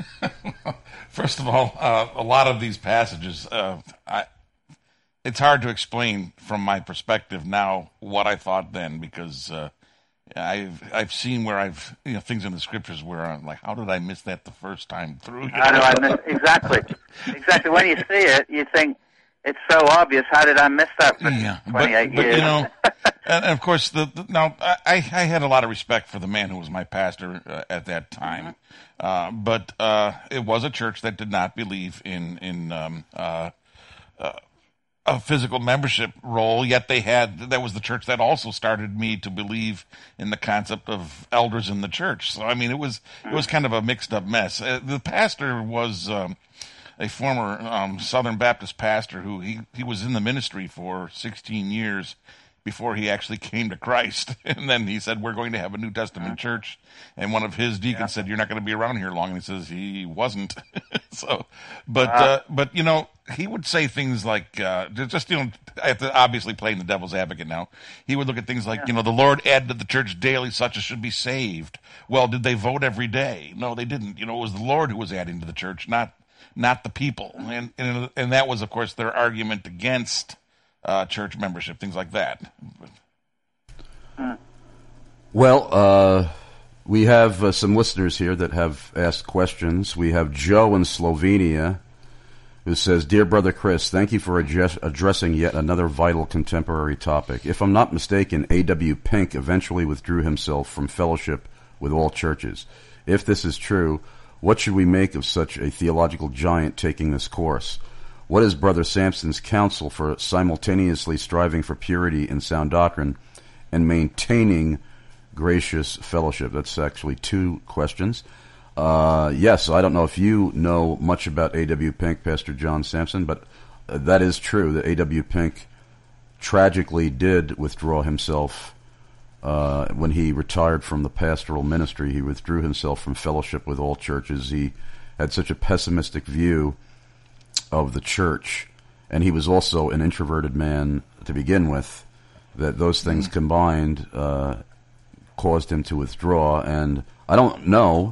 First of all, uh, a lot of these passages, uh, I, it's hard to explain from my perspective now what I thought then, because uh, I've I've seen where I've you know things in the scriptures where I'm like, how did I miss that the first time through? How do I miss exactly? Exactly. When you see it, you think it's so obvious. How did I miss that for yeah, twenty-eight but, but, years? You know, and of course, the, the now I, I had a lot of respect for the man who was my pastor uh, at that time, mm-hmm. uh, but uh, it was a church that did not believe in in um, uh, uh, a physical membership role. Yet they had that was the church that also started me to believe in the concept of elders in the church. So I mean, it was mm-hmm. it was kind of a mixed up mess. Uh, the pastor was. Um, a former um, Southern Baptist pastor who he, he was in the ministry for sixteen years before he actually came to Christ. And then he said, we're going to have a New Testament church. And one of his deacons yeah. said, you're not going to be around here long. And he says he wasn't. so, but, uh, uh, but, you know, he would say things like, uh, just, you know, I have to obviously playing the devil's advocate now. He would look at things like, yeah. you know, the Lord added to the church daily such as should be saved. Well, did they vote every day? No, they didn't. You know, it was the Lord who was adding to the church, not not the people. And, and and that was, of course, their argument against uh, church membership, things like that. Well, uh, we have uh, some listeners here that have asked questions. We have Joe in Slovenia who says, Dear Brother Chris, thank you for address- addressing yet another vital contemporary topic. If I'm not mistaken, A W Pink eventually withdrew himself from fellowship with all churches. If this is true, what should we make of such a theological giant taking this course? What is Brother Sampson's counsel for simultaneously striving for purity and sound doctrine and maintaining gracious fellowship? That's actually two questions. Uh, yes, I don't know if you know much about A W Pink, Pastor John Sampson, but that is true that A W Pink tragically did withdraw himself. Uh, when he retired from the pastoral ministry, he withdrew himself from fellowship with all churches. He had such a pessimistic view of the church, and he was also an introverted man to begin with, that those things combined uh, caused him to withdraw. And I don't know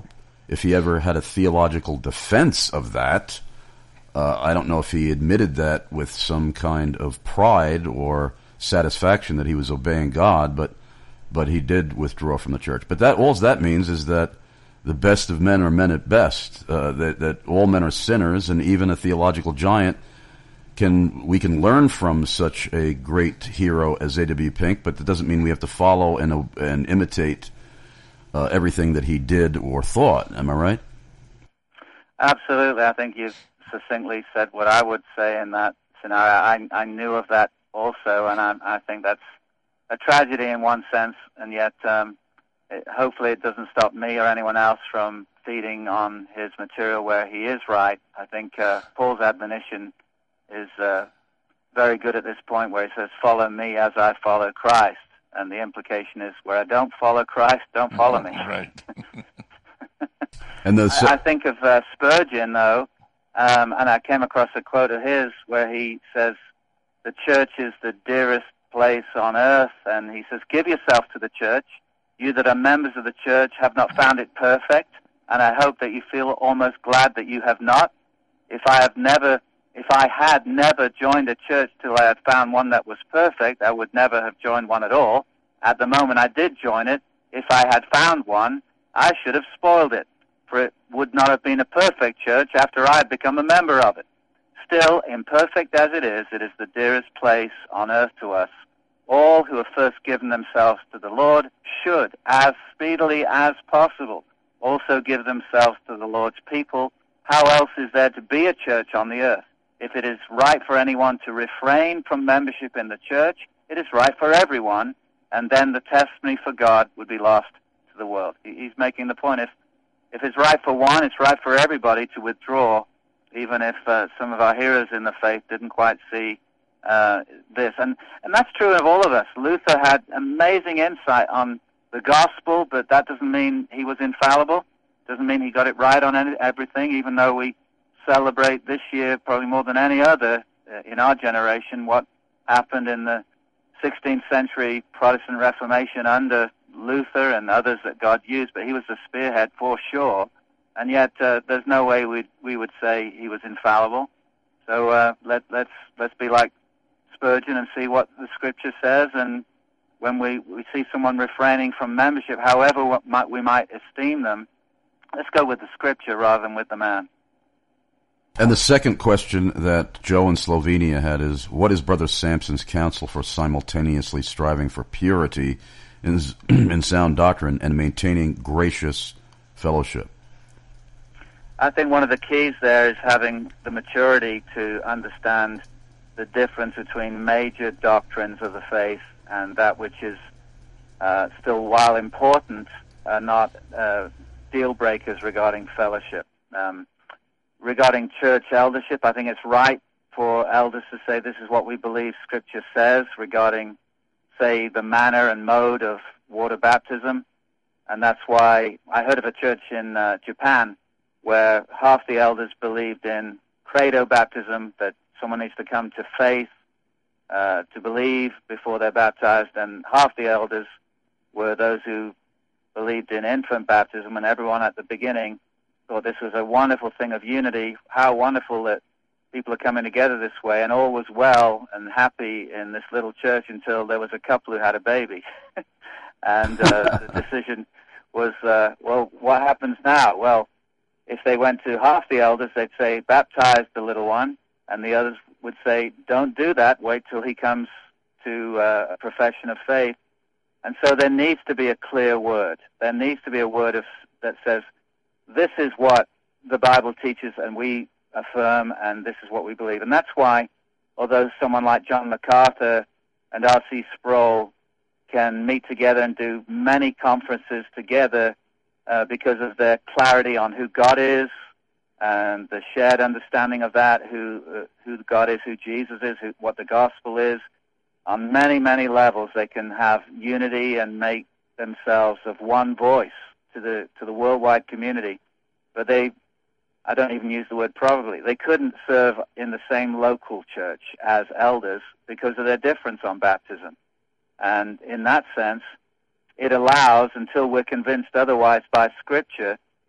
if he ever had a theological defense of that. Uh, I don't know if he admitted that with some kind of pride or satisfaction that he was obeying God, but but he did withdraw from the church. But that all that means is that the best of men are men at best. Uh, that that all men are sinners, and even a theological giant can we can learn from such a great hero as A W Pink. But that doesn't mean we have to follow and and imitate uh, everything that he did or thought. Am I right? Absolutely. I think you've succinctly said what I would say in that scenario. I, I knew of that also, and I, I think that's a tragedy in one sense, and yet um, it, hopefully it doesn't stop me or anyone else from feeding on his material where he is right. I think uh, Paul's admonition is uh, very good at this point where he says, follow me as I follow Christ, and the implication is where I don't follow Christ, don't follow me. Right. and the, I, I think of uh, Spurgeon, though, Um, and I came across a quote of his where he says, the church is the dearest place on earth. And he says, give yourself to the church. You that are members of the church have not found it perfect. And I hope that you feel almost glad that you have not. If I have never, if I had never joined a church till I had found one that was perfect, I would never have joined one at all. At the moment I did join it, if I had found one, I should have spoiled it. For it would not have been a perfect church after I had become a member of it. Still, imperfect as it is, it is the dearest place on earth to us. All who have first given themselves to the Lord should, as speedily as possible, also give themselves to the Lord's people. How else is there to be a church on the earth? If it is right for anyone to refrain from membership in the church, it is right for everyone, and then the testimony for God would be lost to the world. He's making the point, if If it's right for one, it's right for everybody to withdraw, even if uh, some of our heroes in the faith didn't quite see uh, this. And, and that's true of all of us. Luther had amazing insight on the gospel, but that doesn't mean he was infallible. Doesn't mean he got it right on any, everything, even though we celebrate this year, probably more than any other uh, in our generation, what happened in the sixteenth century Protestant Reformation under Luther and others that God used, but he was the spearhead for sure, and yet uh, there's no way we we would say he was infallible. So uh, let let's let's be like Spurgeon and see what the Scripture says. And when we, we see someone refraining from membership, however what might, we might esteem them, let's go with the Scripture rather than with the man. And the second question that Joe in Slovenia had is, what is Brother Sampson's counsel for simultaneously striving for purity in, in sound doctrine and maintaining gracious fellowship? I think one of the keys there is having the maturity to understand the difference between major doctrines of the faith and that which is uh, still, while important, are not uh, deal breakers regarding fellowship. Um, regarding church eldership, I think it's right for elders to say this is what we believe Scripture says regarding, say, the manner and mode of water baptism. And that's why I heard of a church in uh, Japan where half the elders believed in credo baptism, that someone needs to come to faith uh, to believe before they're baptized, and half the elders were those who believed in infant baptism, and everyone at the beginning thought this was a wonderful thing of unity. How wonderful that people are coming together this way, and all was well and happy in this little church until there was a couple who had a baby. and uh, the decision was, uh, well, what happens now? Well, if they went to half the elders, they'd say, baptize the little one, and the others would say, don't do that, wait till he comes to uh, a profession of faith. And so there needs to be a clear word. There needs to be a word of, that says, this is what the Bible teaches, and we affirm, and this is what we believe. And that's why, although someone like John MacArthur and R C Sproul can meet together and do many conferences together uh, because of their clarity on who God is and the shared understanding of that, who uh, who God is, who Jesus is, who, what the gospel is, on many, many levels they can have unity and make themselves of one voice to the to the worldwide community. But they, I don't even use the word probably, they couldn't serve in the same local church as elders because of their difference on baptism. And in that sense, it allows, until we're convinced otherwise by Scripture,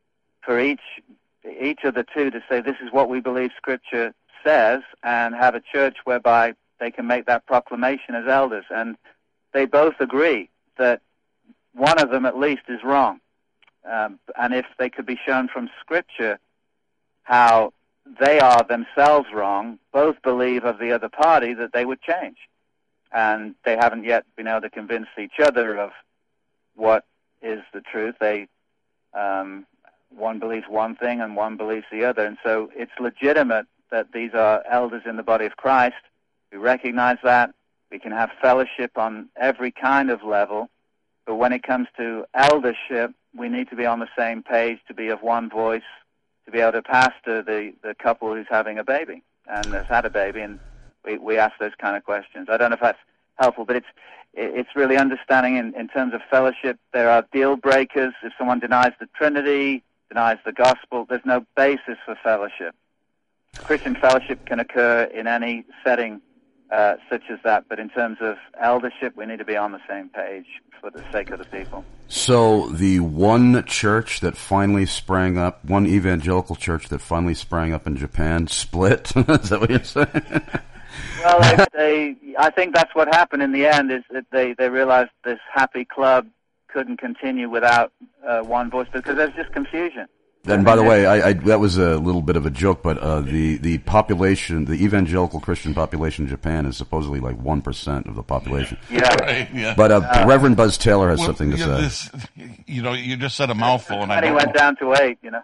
for each each of the two to say, this is what we believe Scripture says, and have a church whereby they can make that proclamation as elders. And they both agree that one of them at least is wrong. Um, and if they could be shown from Scripture how they are themselves wrong, both believe of the other party that they would change. And they haven't yet been able to convince each other of what is the truth. They um, one believes one thing and one believes the other. And so it's legitimate that these are elders in the body of Christ. We recognize that. We can have fellowship on every kind of level. But when it comes to eldership, we need to be on the same page, to be of one voice, to be able to pastor the, the couple who's having a baby and has had a baby. And we, we ask those kind of questions. I don't know if that's helpful, but it's it's really understanding in, in terms of fellowship. There are deal breakers. If someone denies the Trinity, denies the gospel, there's no basis for fellowship. Christian fellowship can occur in any setting uh, such as that, but in terms of eldership, we need to be on the same page for the sake of the people. So the one church that finally sprang up, one evangelical church that finally sprang up in Japan, split? Is that what you're saying? Well, they, they, I think that's what happened in the end, is that they, they realized this happy club couldn't continue without uh, one voice, because there's just confusion. And by the way, I, I, that was a little bit of a joke, but uh, the, the population, the evangelical Christian population in Japan is supposedly like one percent of the population. Yeah. Right, yeah. But uh, uh, Reverend Buzz Taylor has well, something to you say. know, this, you know, you just said a mouthful. And, and I he went down to eight, you know.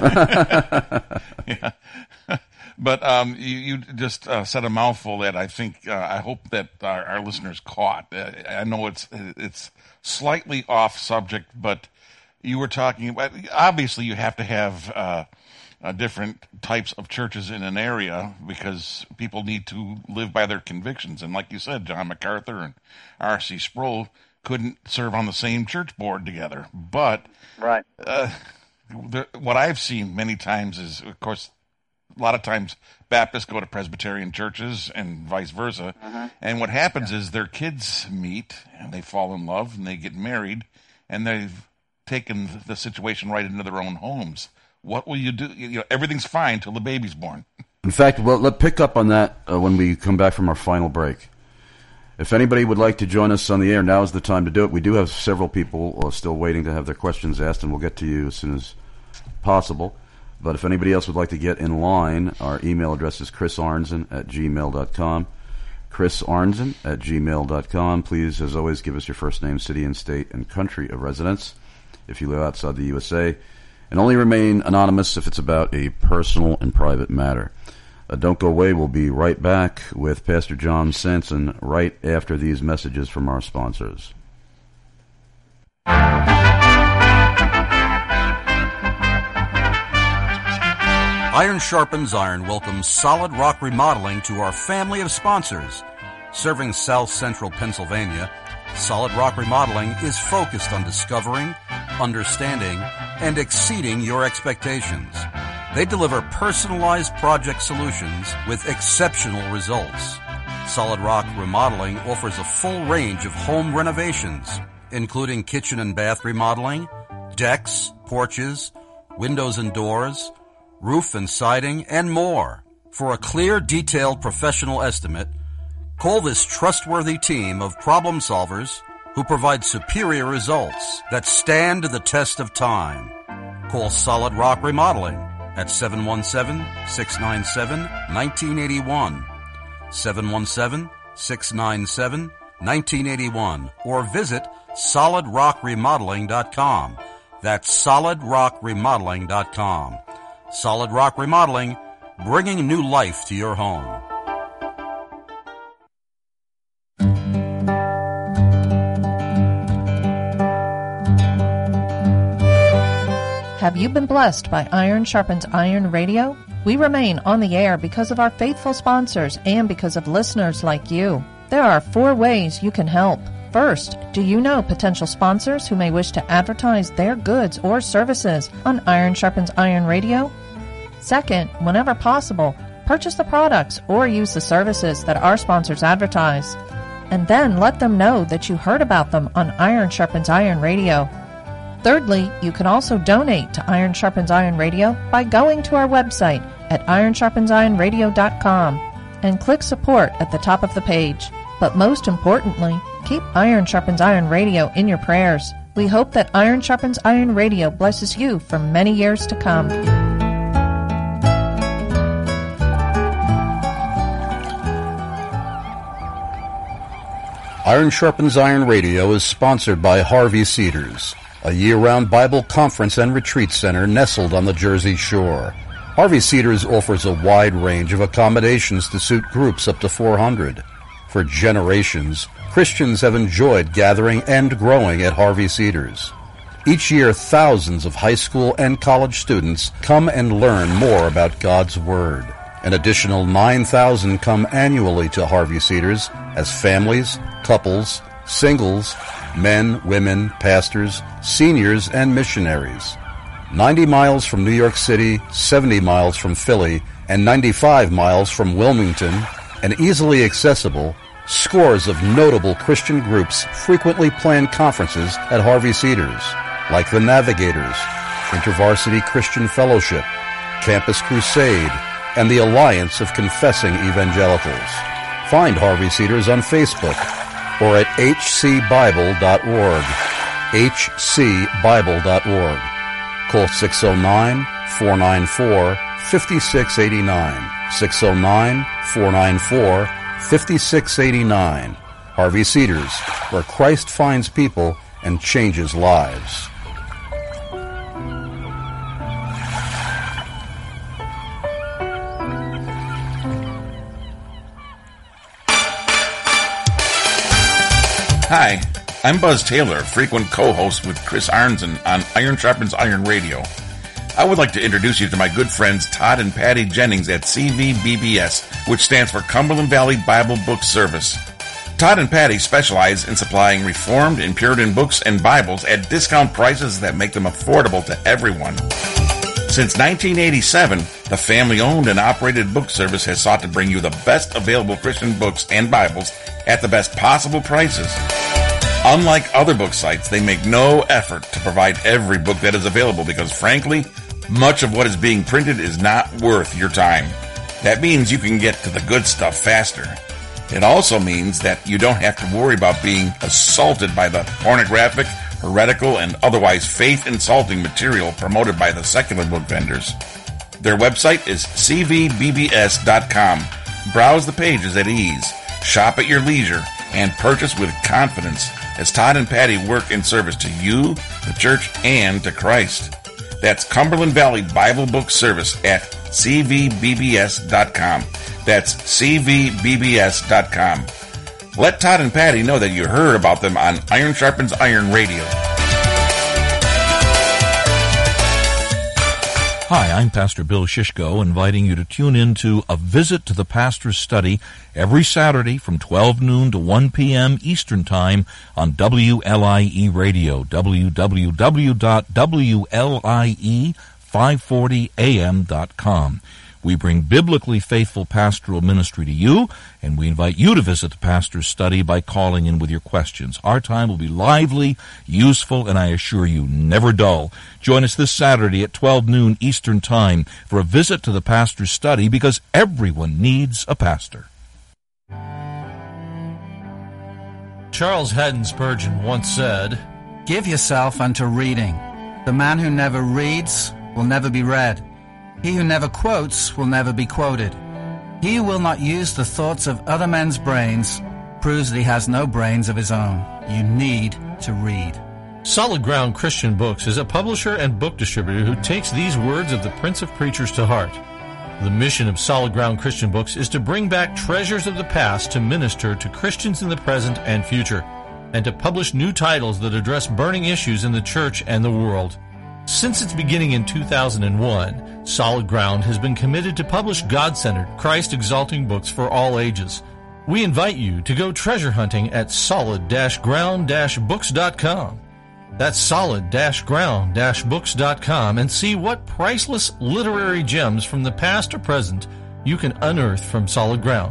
Yeah. But um, you, you just uh, said a mouthful that I think, uh, I hope that our, our listeners caught. Uh, I know it's it's slightly off subject, but you were talking about, obviously you have to have uh, uh, different types of churches in an area because people need to live by their convictions. And like you said, John MacArthur and R C Sproul couldn't serve on the same church board together. But right. uh, the, what I've seen many times is, of course, a lot of times Baptists go to Presbyterian churches and vice versa. Uh-huh. And what happens is their kids meet and they fall in love and they get married and they've taken the situation right into their own homes. What will you do? You know, everything's fine till the baby's born. In fact, well, let's pick up on that uh, when we come back from our final break. If anybody would like to join us on the air, now is the time to do it. We do have several people uh, still waiting to have their questions asked, and we'll get to you as soon as possible. But if anybody else would like to get in line, our email address is chris arnzen at gmail dot com. chris arnzen at gmail dot com. Please, as always, give us your first name, city and state, and country of residence if you live outside the U S A. And only remain anonymous if it's about a personal and private matter. Uh, don't go away. We'll be right back with Pastor John Sanson right after these messages from our sponsors. Iron Sharpens Iron welcomes Solid Rock Remodeling to our family of sponsors. Serving South Central Pennsylvania, Solid Rock Remodeling is focused on discovering, understanding, and exceeding your expectations. They deliver personalized project solutions with exceptional results. Solid Rock Remodeling offers a full range of home renovations, including kitchen and bath remodeling, decks, porches, windows and doors, roof and siding, and more. For a clear, detailed professional estimate, call this trustworthy team of problem solvers who provide superior results that stand the test of time. Call Solid Rock Remodeling at seven one seven, six nine seven, one nine eight one, seven one seven, six nine seven, one nine eight one, or visit solid rock remodeling dot com. That's solid rock remodeling dot com. Solid Rock Remodeling, bringing new life to your home. Have you been blessed by Iron Sharpens Iron Radio? We remain on the air because of our faithful sponsors and because of listeners like you. There are four ways you can help. First, do you know potential sponsors who may wish to advertise their goods or services on Iron Sharpens Iron Radio? Second, whenever possible, purchase the products or use the services that our sponsors advertise. And then let them know that you heard about them on Iron Sharpens Iron Radio. Thirdly, you can also donate to Iron Sharpens Iron Radio by going to our website at iron sharpens iron radio dot com and click support at the top of the page. But most importantly, keep Iron Sharpens Iron Radio in your prayers. We hope that Iron Sharpens Iron Radio blesses you for many years to come. Iron Sharpens Iron Radio is sponsored by Harvey Cedars, a year-round Bible conference and retreat center nestled on the Jersey Shore. Harvey Cedars offers a wide range of accommodations to suit groups up to four hundred. For generations, Christians have enjoyed gathering and growing at Harvey Cedars. Each year, thousands of high school and college students come and learn more about God's Word. An additional nine thousand come annually to Harvey Cedars as families, couples, singles, men, women, pastors, seniors, and missionaries. ninety miles from New York City, seventy miles from Philly, and ninety-five miles from Wilmington, and easily accessible, scores of notable Christian groups frequently plan conferences at Harvey Cedars, like the Navigators, InterVarsity Christian Fellowship, Campus Crusade, and the Alliance of Confessing Evangelicals. Find Harvey Cedars on Facebook or at h c bible dot org, h c bible dot org. Call six oh nine, four nine four, five six eight nine, six oh nine, four nine four, five six eight nine. Harvey Cedars, where Christ finds people and changes lives. Hi, I'm Buzz Taylor, frequent co-host with Chris Arnzen on Iron Sharpens Iron Radio. I would like to introduce you to my good friends Todd and Patty Jennings at C V B B S, which stands for Cumberland Valley Bible Book Service. Todd and Patty specialize in supplying Reformed and Puritan books and Bibles at discount prices that make them affordable to everyone. Since nineteen eighty-seven, the family-owned and operated book service has sought to bring you the best available Christian books and Bibles at the best possible prices. Unlike other book sites, they make no effort to provide every book that is available because, frankly, much of what is being printed is not worth your time. That means you can get to the good stuff faster. It also means that you don't have to worry about being assaulted by the pornographic, heretical, and otherwise faith-insulting material promoted by the secular book vendors. Their website is c v b b s dot com. Browse the pages at ease, shop at your leisure, and purchase with confidence as Todd and Patty work in service to you, the church, and to Christ. That's Cumberland Valley Bible Book Service at c v b b s dot com. That's c v b b s dot com. Let Todd and Patty know that you heard about them on Iron Sharpens Iron Radio. Hi, I'm Pastor Bill Shishko, inviting you to tune in to A Visit to the Pastor's Study every Saturday from twelve noon to one p.m. Eastern Time on W L I E Radio, w w w dot w l i e five forty a m dot com. We bring biblically faithful pastoral ministry to you, and we invite you to visit the Pastor's Study by calling in with your questions. Our time will be lively, useful, and I assure you, never dull. Join us this Saturday at twelve noon Eastern Time for a visit to the Pastor's Study, because everyone needs a pastor. Charles Haddon Spurgeon once said, "Give yourself unto reading. The man who never reads will never be read. He who never quotes will never be quoted. He who will not use the thoughts of other men's brains proves that he has no brains of his own. You need to read." Solid Ground Christian Books is a publisher and book distributor who takes these words of the Prince of Preachers to heart. The mission of Solid Ground Christian Books is to bring back treasures of the past to minister to Christians in the present and future, and to publish new titles that address burning issues in the church and the world. Since its beginning in two thousand one, Solid Ground has been committed to publish God-centered, Christ-exalting books for all ages. We invite you to go treasure hunting at solid ground books dot com. That's solid ground books dot com, and see what priceless literary gems from the past or present you can unearth from Solid Ground.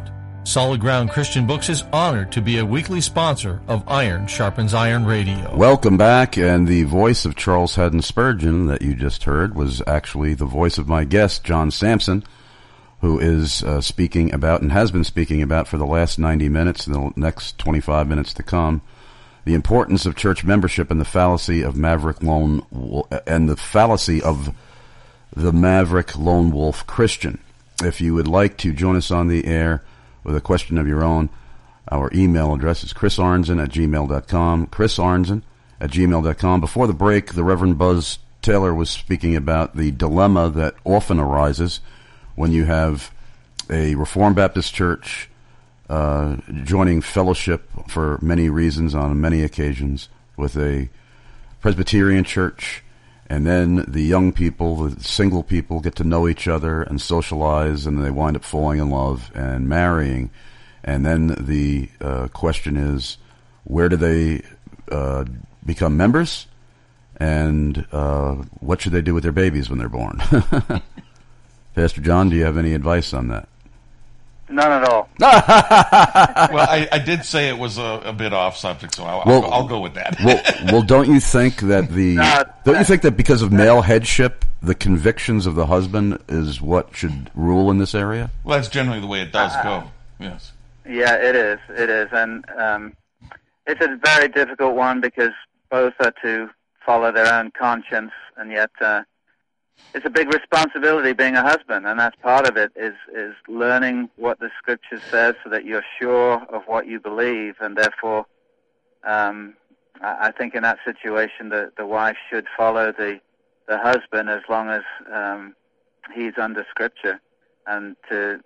Solid Ground Christian Books is honored to be a weekly sponsor of Iron Sharpens Iron Radio. Welcome back, and the voice of Charles Haddon Spurgeon that you just heard was actually the voice of my guest, John Sampson, who is uh, speaking about and has been speaking about for the last ninety minutes and the next twenty-five minutes to come, the importance of church membership and the fallacy of maverick lone and the fallacy of the maverick lone wolf Christian. If you would like to join us on the air with a question of your own, our email address is chris arnzen at gmail dot com, chris arnzen at gmail dot com. Before the break, the Reverend Buzz Taylor was speaking about the dilemma that often arises when you have a Reformed Baptist church uh, joining fellowship for many reasons on many occasions with a Presbyterian church, and then the young people, the single people, get to know each other and socialize, and they wind up falling in love and marrying. And then the uh, question is, where do they uh, become members? And uh, what should they do with their babies when they're born? Pastor John, do you have any advice on that? None at all. Well, I, I did say it was a, a bit off subject, so I'll, well, I'll, I'll go with that. well, well, don't you think that the No, don't you think that because of male headship, the convictions of the husband is what should rule in this area? Well, that's generally the way it does go. Yes. Yeah, it is. It is, and um, it's a very difficult one because both are to follow their own conscience, and yet uh, it's a big responsibility being a husband, and that's part of it, is is learning what the Scripture says so that you're sure of what you believe, and therefore um, I, I think in that situation the, the wife should follow the, the husband as long as um, he's under Scripture, and to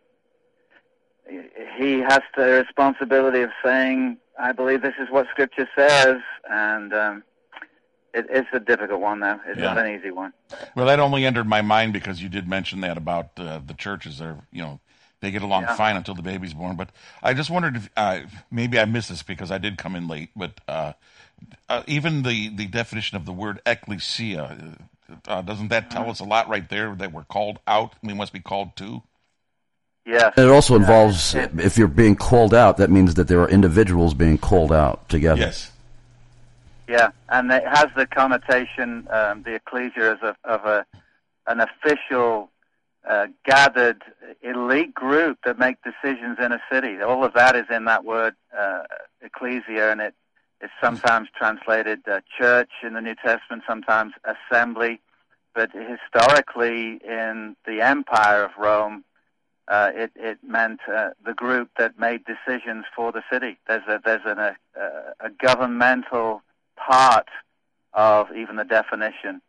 he has the responsibility of saying, I believe this is what Scripture says, and um, it, it's a difficult one, though. It's Yeah. not an easy one. Well, that only entered my mind because you did mention that about uh, the churches. They're, you know, they get along Yeah. fine until the baby's born. But I just wondered if uh, maybe I missed this because I did come in late. But uh, uh, even the, the definition of the word ecclesia, uh, doesn't that tell us a lot right there that we're called out? We must be called too. Yes. And it also involves, if you're being called out, that means that there are individuals being called out together. Yes. Yeah, and it has the connotation, um, the ecclesia, as a, of a an official, uh, gathered elite group that make decisions in a city. All of that is in that word uh, ecclesia, and it is sometimes translated uh, church in the New Testament, sometimes assembly. But historically, in the Empire of Rome, uh, it, it meant uh, the group that made decisions for the city. There's a there's an, a, a governmental part of even the definition.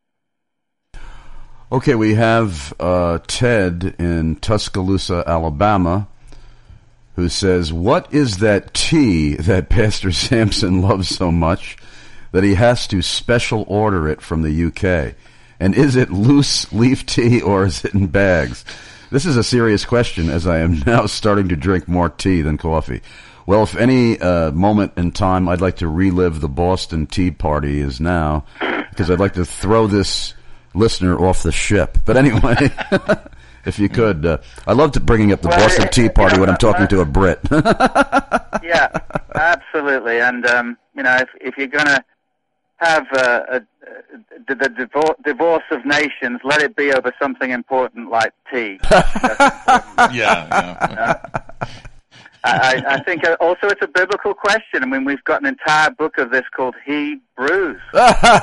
Okay, we have uh, Ted in Tuscaloosa, Alabama, who says, what is that tea that Pastor Sampson loves so much that he has to special order it from the U K? And is it loose leaf tea or is it in bags? This is a serious question, as I am now starting to drink more tea than coffee. Well, if any uh, moment in time I'd like to relive the Boston Tea Party is now, because I'd like to throw this listener off the ship. But anyway, if you could, uh, I love to bringing up the Well, Boston it- Tea Party yeah, when I'm talking uh, to a Brit. Yeah, absolutely. And um, you know, if if you're going to have uh, a, the, the divor- divorce of nations, let it be over something important like tea. Yeah, yeah. Uh, I, I think also it's a biblical question. I mean, we've got an entire book of this called Hebrews. So,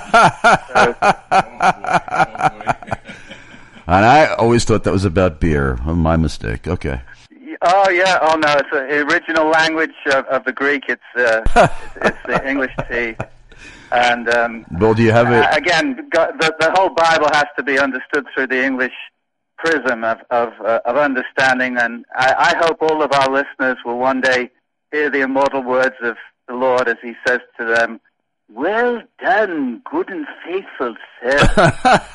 And I always thought that was about beer. Oh, my mistake. Okay. oh yeah, oh no, it's the original language of, of the Greek. It's uh, it's, it's the English tea. And um, Bill, do you have it? uh, again, go- the, the whole Bible has to be understood through the English prism of of, uh, of understanding. And I, I hope all of our listeners will one day hear the immortal words of the Lord as He says to them, "Well done, good and faithful servant."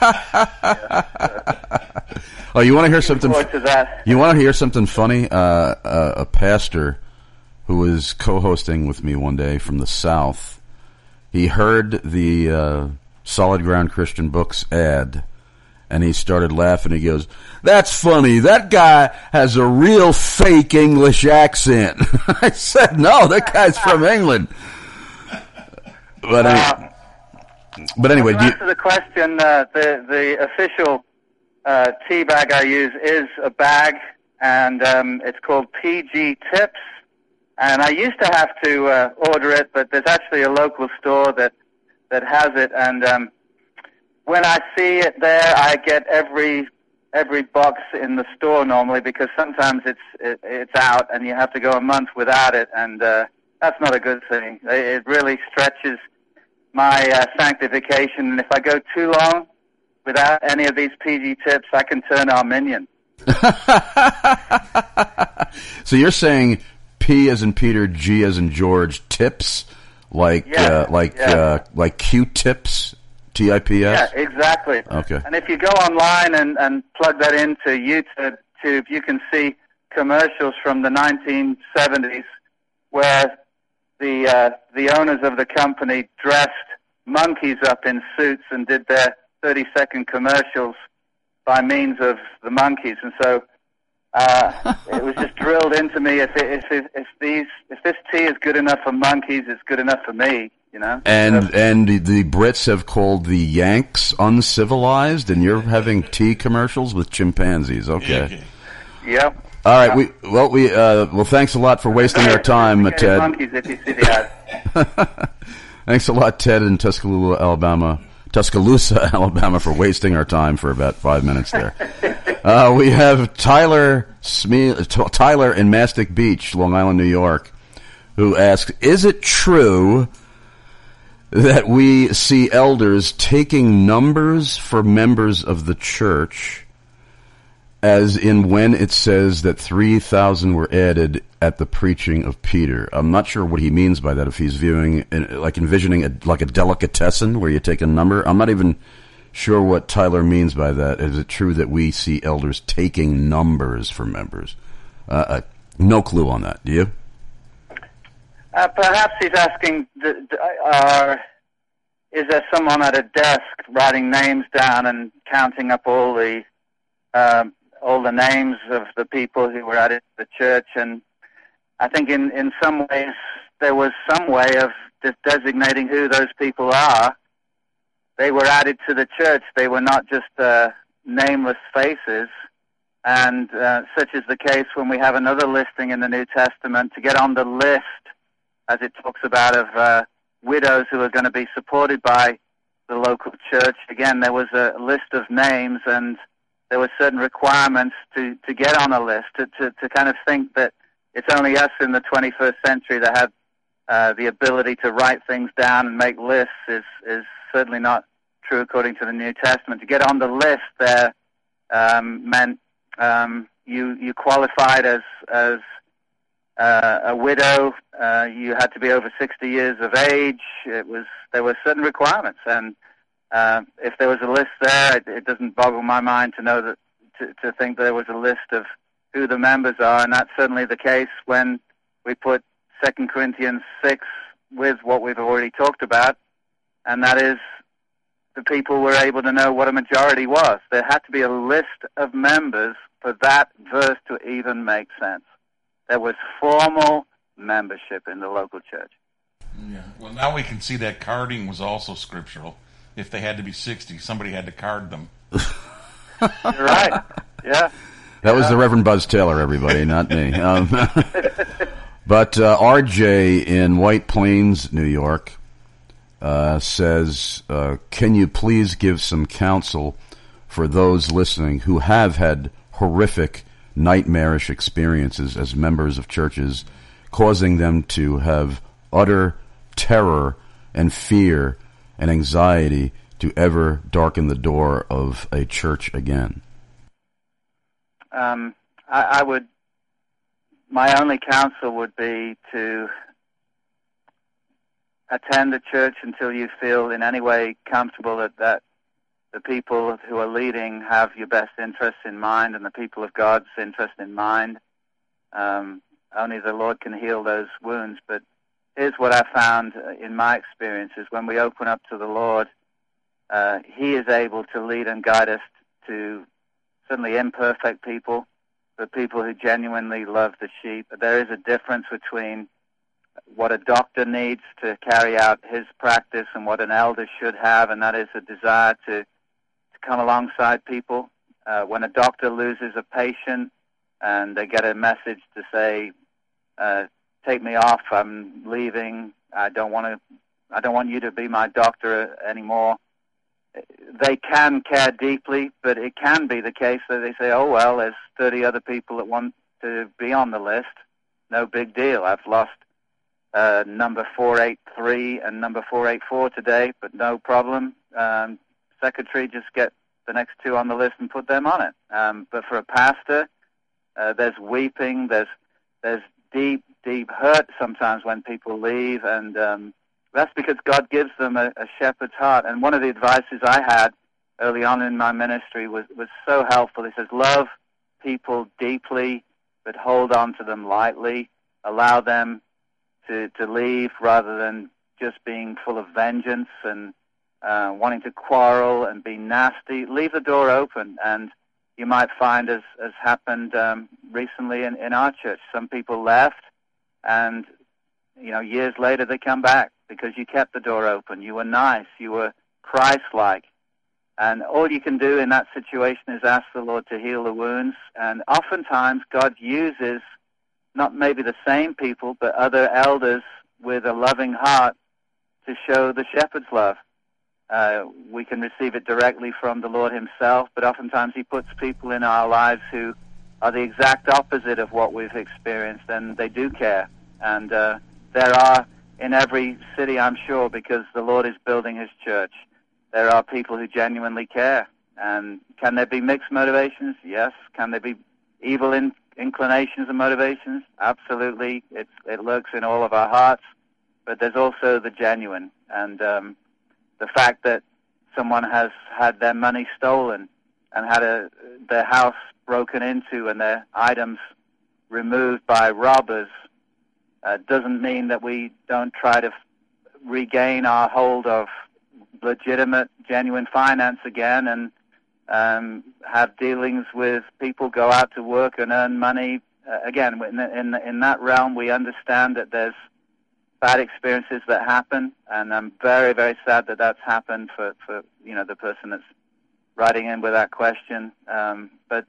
Oh, you want to hear something? forward to that. You want to hear something funny? Uh, uh, a pastor who was co-hosting with me one day from the South, he heard the uh, Solid Ground Christian Books ad, And he started laughing. He goes, "That's funny. That guy has a real fake English accent." I said, "No, that guy's from England." But, uh, but anyway, to do you, answer the question, uh, the the official uh, tea bag I use is a bag, and um, it's called P G Tips. And I used to have to uh, order it, but there's actually a local store that that has it. And um, when I see it there, I get every every box in the store normally, because sometimes it's it, it's out and you have to go a month without it, and uh, that's not a good thing. It, it really stretches my uh, sanctification. And if I go too long without any of these P G tips, I can turn Arminian. So you're saying P as in Peter, G as in George, tips, like Yeah, uh, like yeah. uh, like Q-tips, T I P S? Yeah, exactly. Okay. And if you go online and, and plug that into YouTube, tube, you can see commercials from the nineteen seventies where the uh, the owners of the company dressed monkeys up in suits and did their thirty-second commercials by means of the monkeys. And so uh, it was just drilled into me, if, it, if, if, these, if this tea is good enough for monkeys, it's good enough for me, you know? And So- and the, the Brits have called the Yanks uncivilized, and you're having tea commercials with chimpanzees. Okay. Yep. All right. We well we uh, well thanks a lot for wasting our time, uh, Ted. Monkeys, if you see the ad. Thanks a lot, Ted, in Tuscaloosa, Alabama. Tuscaloosa, Alabama, for wasting our time for about five minutes there. Uh, we have Tyler Sme- T- Tyler in Mastic Beach, Long Island, New York, who asks, "Is it true that we see elders taking numbers for members of the church, as in when it says that three thousand were added at the preaching of Peter?" I'm not sure what he means by that, if he's viewing, like envisioning a, like a delicatessen where you take a number. I'm not even sure what Tyler means by that. Is it true that we see elders taking numbers for members? Uh, uh, no clue on that. Do you? Uh, perhaps he's asking, d- d- uh, is there someone at a desk writing names down and counting up all the um, all the names of the people who were added to the church? And I think in, in some ways there was some way of de- designating who those people are. They were added to the church. They were not just uh, nameless faces. And uh, such is the case when we have another listing in the New Testament to get on the list, as it talks about, of uh, widows who are going to be supported by the local church. Again, there was a list of names, and there were certain requirements to, to get on a list, to, to, to kind of think that it's only us in the twenty-first century that have uh, the ability to write things down and make lists is, is certainly not true according to the New Testament. To get on the list there um, meant um, you you qualified as as uh, a widow. Uh, you had to be over sixty years of age. It was there were certain requirements, and uh, if there was a list there, it, it doesn't boggle my mind to know that to, to think there was a list of who the members are, and that's certainly the case when we put Second Corinthians six with what we've already talked about, and that is the people were able to know what a majority was. There had to be a list of members for that verse to even make sense. There was formal membership in the local church. Yeah. Well, now we can see that carding was also scriptural. If they had to be sixty, somebody had to card them. You're right. Yeah. That was the Reverend Buzz Taylor, everybody, not me. Um, but uh, R J in White Plains, New York, uh, says, uh, can you please give some counsel for those listening who have had horrific, nightmarish experiences as members of churches, causing them to have utter terror and fear and anxiety to ever darken the door of a church again? Um, I, I would, my only counsel would be to attend the church until you feel in any way comfortable that, that the people who are leading have your best interests in mind and the people of God's interest in mind. Um, only the Lord can heal those wounds. But here's what I found in my experience is when we open up to the Lord, uh, He is able to lead and guide us to certainly imperfect people, but people who genuinely love the sheep. There is a difference between what a doctor needs to carry out his practice and what an elder should have, and that is a desire to, to come alongside people. Uh, when a doctor loses a patient and they get a message to say, uh, take me off, I'm leaving, I don't want to, I don't want you to be my doctor anymore. They can care deeply, but it can be the case that they say, oh, well, there's thirty other people that want to be on the list. No big deal. I've lost uh, number four eight three and number four eight four today, but no problem. Um, secretary, just get the next two on the list and put them on it. Um, but for a pastor, uh, there's weeping, there's there's deep, deep hurt sometimes when people leave, and um, that's because God gives them a, a shepherd's heart. And one of the advices I had early on in my ministry was, was so helpful. He says, love people deeply, but hold on to them lightly. Allow them to, to leave rather than just being full of vengeance and uh, wanting to quarrel and be nasty. Leave the door open, and you might find, as, as happened um, recently in, in our church, some people left, and you know, years later they come back because you kept the door open. You were nice. You were Christ-like. And all you can do in that situation is ask the Lord to heal the wounds. And oftentimes God uses not maybe the same people, but other elders with a loving heart to show the shepherd's love. Uh, we can receive it directly from the Lord himself, but oftentimes he puts people in our lives who are the exact opposite of what we've experienced, and they do care. And uh, there are in every city, I'm sure, because the Lord is building his church, there are people who genuinely care. And can there be mixed motivations? Yes. Can there be evil in, inclinations and motivations? Absolutely. It's, it lurks in all of our hearts. But there's also the genuine. And um, the fact that someone has had their money stolen and had a, their house broken into and their items removed by robbers Uh, doesn't mean that we don't try to f- regain our hold of legitimate, genuine finance again and um, have dealings with people, go out to work and earn money. Uh, again, in, in, in that realm, we understand that there's bad experiences that happen, and I'm very, very sad that that's happened for, for you know, the person that's writing in with that question. Um, but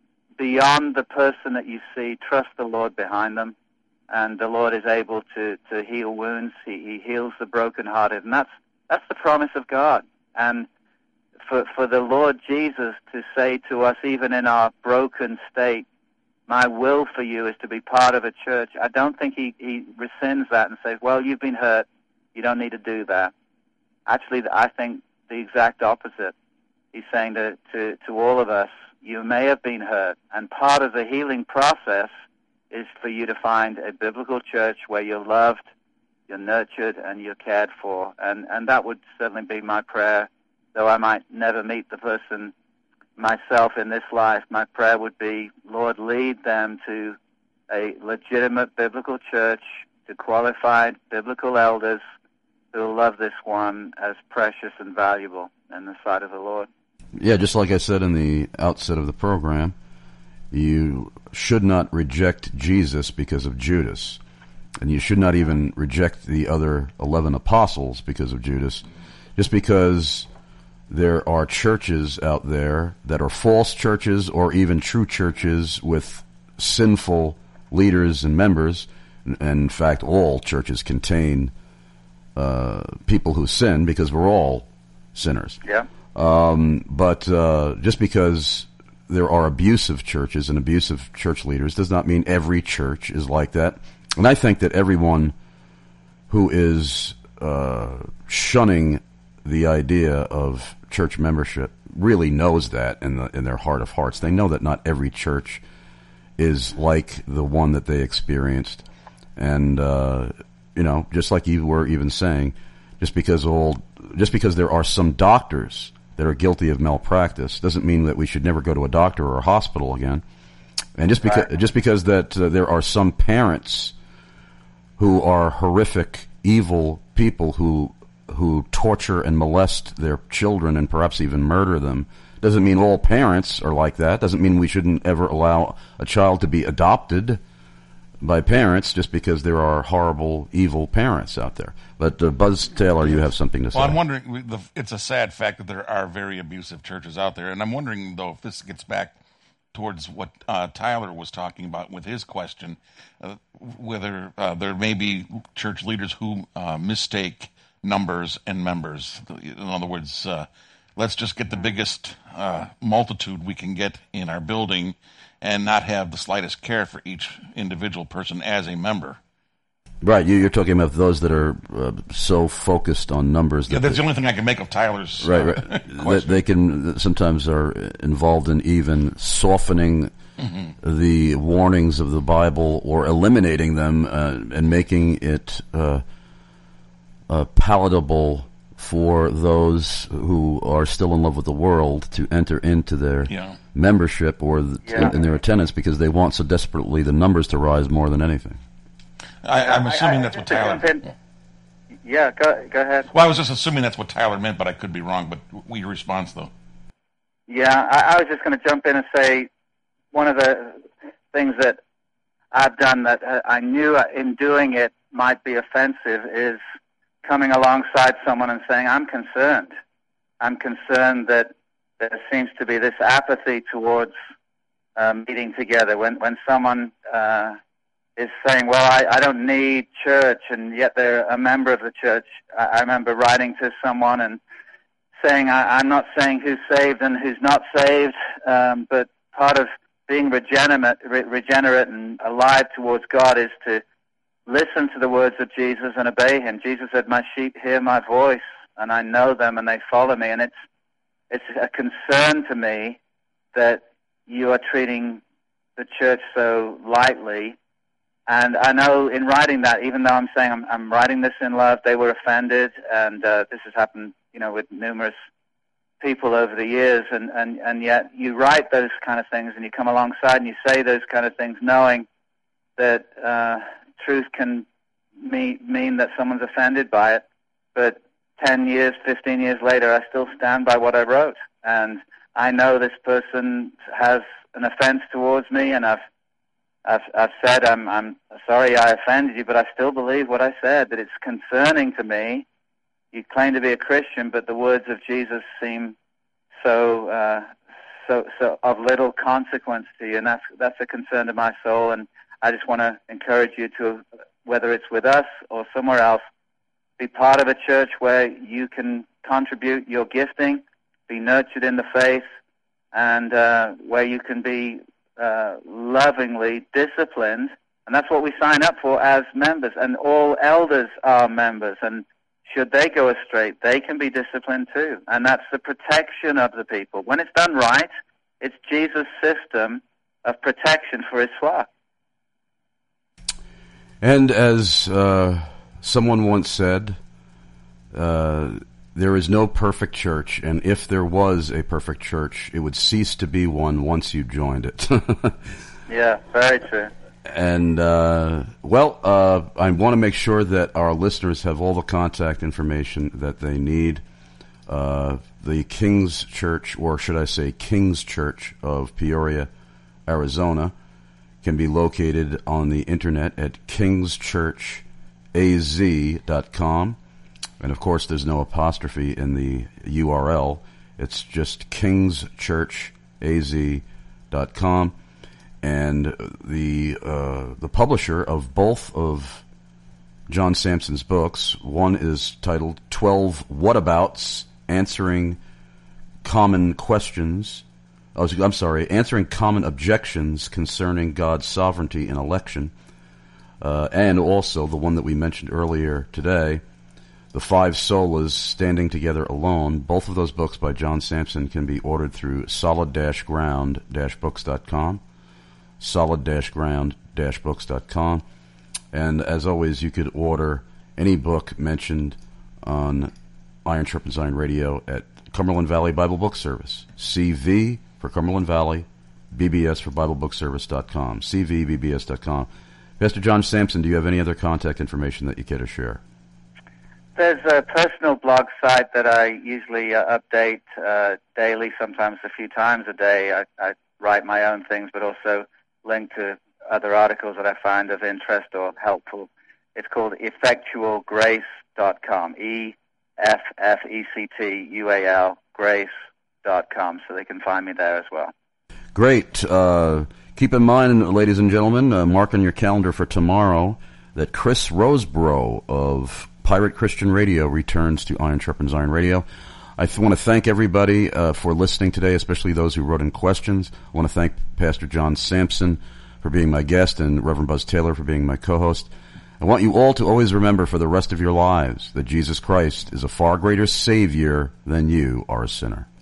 beyond the person that you see, trust the Lord behind them. And the Lord is able to, to heal wounds. He, he heals the brokenhearted. And that's that's the promise of God. And for for the Lord Jesus to say to us, even in our broken state, my will for you is to be part of a church, I don't think he, he rescinds that and says, well, you've been hurt. You don't need to do that. Actually, I think the exact opposite. He's saying to, to, to all of us, you may have been hurt. And part of the healing process is for you to find a biblical church where you're loved, you're nurtured, and you're cared for. And, and that would certainly be my prayer. Though I might never meet the person myself in this life, my prayer would be, Lord, lead them to a legitimate biblical church, to qualified biblical elders who will love this one as precious and valuable in the sight of the Lord. Yeah, just like I said in the outset of the program, you should not reject Jesus because of Judas. And you should not even reject the other eleven apostles because of Judas. Just because there are churches out there that are false churches or even true churches with sinful leaders and members. And in fact, all churches contain uh, people who sin because we're all sinners. Yeah. Um, but uh, just because there are abusive churches and abusive church leaders does not mean every church is like that. And I think that everyone who is uh, shunning the idea of church membership really knows that in the in their heart of hearts. They know that not every church is like the one that they experienced. And, uh, you know, just like you were even saying, just because old, just because there are some doctors that are guilty of malpractice doesn't mean that we should never go to a doctor or a hospital again. And just because, right. just because that uh, there are some parents who are horrific, evil people who who torture and molest their children and perhaps even murder them. Doesn't mean all parents are like that. Doesn't mean we shouldn't ever allow a child to be adopted by parents just because there are horrible, evil parents out there. But uh, Buzz Taylor, you have something to say. Well, I'm wondering, the, it's a sad fact that there are very abusive churches out there, and I'm wondering, though, if this gets back towards what uh, Tyler was talking about with his question, uh, whether uh, there may be church leaders who uh, mistake numbers and members. In other words, uh, let's just get the biggest uh, multitude we can get in our building and not have the slightest care for each individual person as a member. Right, you, you're talking about those that are uh, so focused on numbers. That Yeah, that's they, the only thing I can make of Tyler's right, uh, right. question. They can sometimes are involved in even softening Mm-hmm. the warnings of the Bible or eliminating them uh, and making it uh, uh, palatable for those who are still in love with the world to enter into their Yeah. membership or the, Yeah. in their attendance because they want so desperately the numbers to rise more than anything. I, I'm assuming I- I- that's what just to Tyler... jump in- Yeah, go, go ahead. Well, I was just assuming that's what Tyler meant, but I could be wrong. But w- your response, though. Yeah, I, I was just going to jump in and say one of the things that I've done that uh, I knew in doing it might be offensive is coming alongside someone and saying, I'm concerned. I'm concerned that there seems to be this apathy towards uh, meeting together. When, when someone uh, is saying, well, I, I don't need church, and yet they're a member of the church. I, I remember writing to someone and saying, I, I'm not saying who's saved and who's not saved, um, but part of being regenerate, re- regenerate and alive towards God is to listen to the words of Jesus and obey Him. Jesus said, my sheep hear my voice, and I know them, and they follow me. And it's it's a concern to me that you are treating the church so lightly. And I know in writing that, even though I'm saying I'm, I'm writing this in love, they were offended, and uh, this has happened, you know, with numerous people over the years, and, and, and yet you write those kind of things, and you come alongside and you say those kind of things, knowing that uh, truth can mean, mean that someone's offended by it. But ten years, fifteen years later, I still stand by what I wrote, and I know this person has an offense towards me, and I've I've, I've said I'm, I'm sorry I offended you, but I still believe what I said, that it's concerning to me. You claim to be a Christian, but the words of Jesus seem so uh, so so of little consequence to you, and that's that's a concern to my soul. And I just want to encourage you to, whether it's with us or somewhere else, be part of a church where you can contribute your gifting, be nurtured in the faith, and uh, where you can be uh, lovingly disciplined. And that's what we sign up for as members. And all elders are members. And should they go astray, they can be disciplined too. And that's the protection of the people. When it's done right, it's Jesus' system of protection for His flock. And as uh, someone once said, uh, there is no perfect church, and if there was a perfect church, it would cease to be one once you joined it. Yeah, very true. And, uh, well, uh, I want to make sure that our listeners have all the contact information that they need. Uh, the King's Church, or should I say King's Church of Peoria, Arizona, can be located on the internet at kings church a z dot com. And, of course, there's no apostrophe in the U R L. It's just kings church a z dot com. And the uh, the publisher of both of John Sampson's books, one is titled twelve Whatabouts, Answering Common Questions. Oh, I'm sorry, Answering Common Objections Concerning God's Sovereignty in Election. Uh, and also the one that we mentioned earlier today, The Five Solas, Standing Together Alone. Both of those books by John Sampson can be ordered through solid dash ground dash books dot com. solid dash ground dash books dot com. And as always, you could order any book mentioned on Iron Sharpens Iron Radio at Cumberland Valley Bible Book Service. C V for Cumberland Valley, B B S for Bible Book Service dot com. C V B B S dot com. Pastor John Sampson, do you have any other contact information that you care to share? there's a personal blog site that I usually uh, update uh, daily, sometimes a few times a day. I, I write my own things, but also link to other articles that I find of interest or helpful. It's called effectual grace dot com, E F F E C T U A L, grace dot com, so they can find me there as well. Great. Uh, keep in mind, ladies and gentlemen, uh, mark on your calendar for tomorrow that Chris Roseborough of Pirate Christian Radio returns to Iron Sharpens Iron Radio. I th- want to thank everybody uh, for listening today, especially those who wrote in questions. I want to thank Pastor John Sampson for being my guest and Reverend Buzz Taylor for being my co-host. I want you all to always remember for the rest of your lives that Jesus Christ is a far greater Savior than you are a sinner.